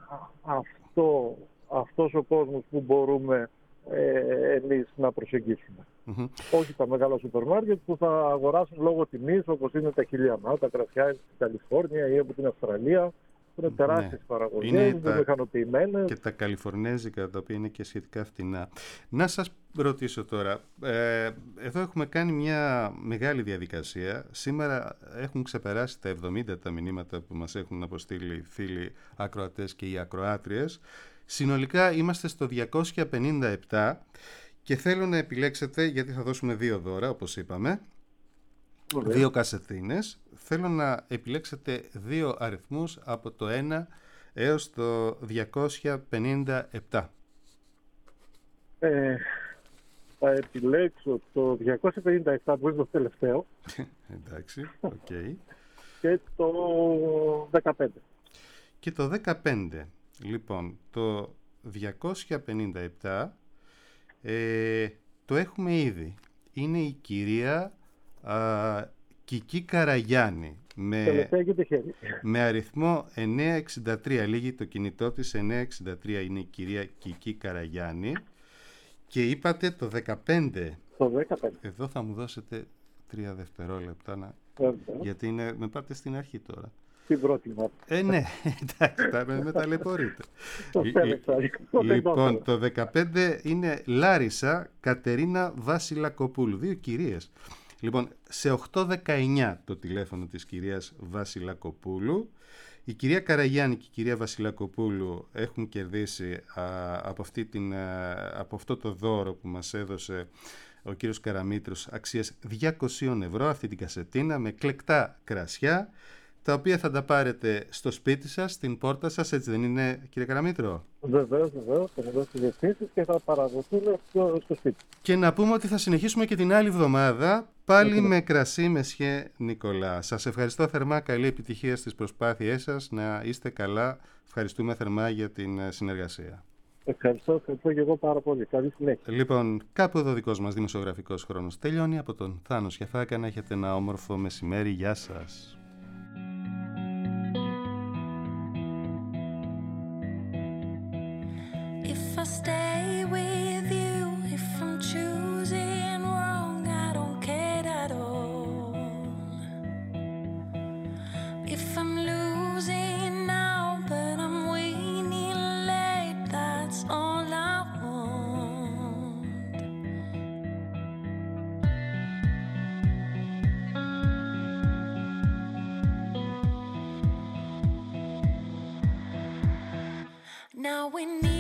αυτός ο κόσμος που μπορούμε εμείς να προσεγγίσουμε. Όχι τα μεγάλα σούπερ μάρκετ που θα αγοράσουν λόγω τιμής, όπως είναι τα χιλιανά, τα κρασιά στην Καλιφόρνια ή από την Αυστραλία, που είναι τεράστιες παραγωγές, βιομηχανοποιημένες. Και τα καλιφορνέζικα, τα οποία είναι και σχετικά φτηνά. Να σας ρωτήσω τώρα, εδώ έχουμε κάνει μια μεγάλη διαδικασία. Σήμερα έχουν ξεπεράσει τα 70 τα μηνύματα που μας έχουν αποστείλει φίλοι ακροατές και οι ακροάτριες. Συνολικά είμαστε στο 257 και θέλω να επιλέξετε, γιατί θα δώσουμε 2 δώρα όπως είπαμε, 2 κασετίνες. Θέλω να επιλέξετε 2 αριθμούς από το 1 έως το 257. Θα επιλέξω το 257 που είναι το τελευταίο. Εντάξει, οκ. Και το 15. Και το 15. Λοιπόν, το 257 το έχουμε ήδη. Είναι η κυρία Κική Καραγιάννη με αριθμό 963. Λύγει το κινητό της 963. Είναι η κυρία Κική Καραγιάννη. Και είπατε το 15. Το 15. Εδώ θα μου δώσετε 3 δευτερόλεπτα γιατί με πάτε στην αρχή τώρα. Την πρώτη μέρα. Ναι, εντάξει, με ταλαιπωρείτε. Λοιπόν, το 15 είναι Λάρισα Κατερίνα Βασιλακοπούλου. 2 κυρίες. Λοιπόν, σε 819 το τηλέφωνο της κυρίας Βασιλακοπούλου. Η κυρία Καραγιάννη και η κυρία Βασιλακοπούλου έχουν κερδίσει από αυτό το δώρο που μας έδωσε ο κύριος Καραμήτρος αξίας 200 ευρώ, αυτή την κασετίνα με κλεκτά κρασιά, τα οποία θα τα πάρετε στο σπίτι σας, στην πόρτα σας, έτσι δεν είναι, κύριε Καραμήτρο? Βεβαίως, θα μου δώσετε διευθύνσεις και θα παραδοθούν στο σπίτι. Και να πούμε ότι θα συνεχίσουμε και την άλλη εβδομάδα, πάλι με κρασί Μεσιέ Νικολά. Σας ευχαριστώ θερμά, καλή επιτυχία στις προσπάθειές σας, να είστε καλά. Ευχαριστούμε θερμά για την συνεργασία. Ευχαριστώ και εγώ πάρα πολύ. Καλή συνέχεια. Λοιπόν, κάπου εδώ δικός μας δημοσιογραφικός χρόνος τελειώνει. Από τον Θάνο Σιαφάκα να έχετε ένα όμορφο μεσημέρι. Γεια σας. If I stay with you, if I'm choosing wrong, I don't care at all. If I'm losing now, but I'm winning late, that's all I want. Now we need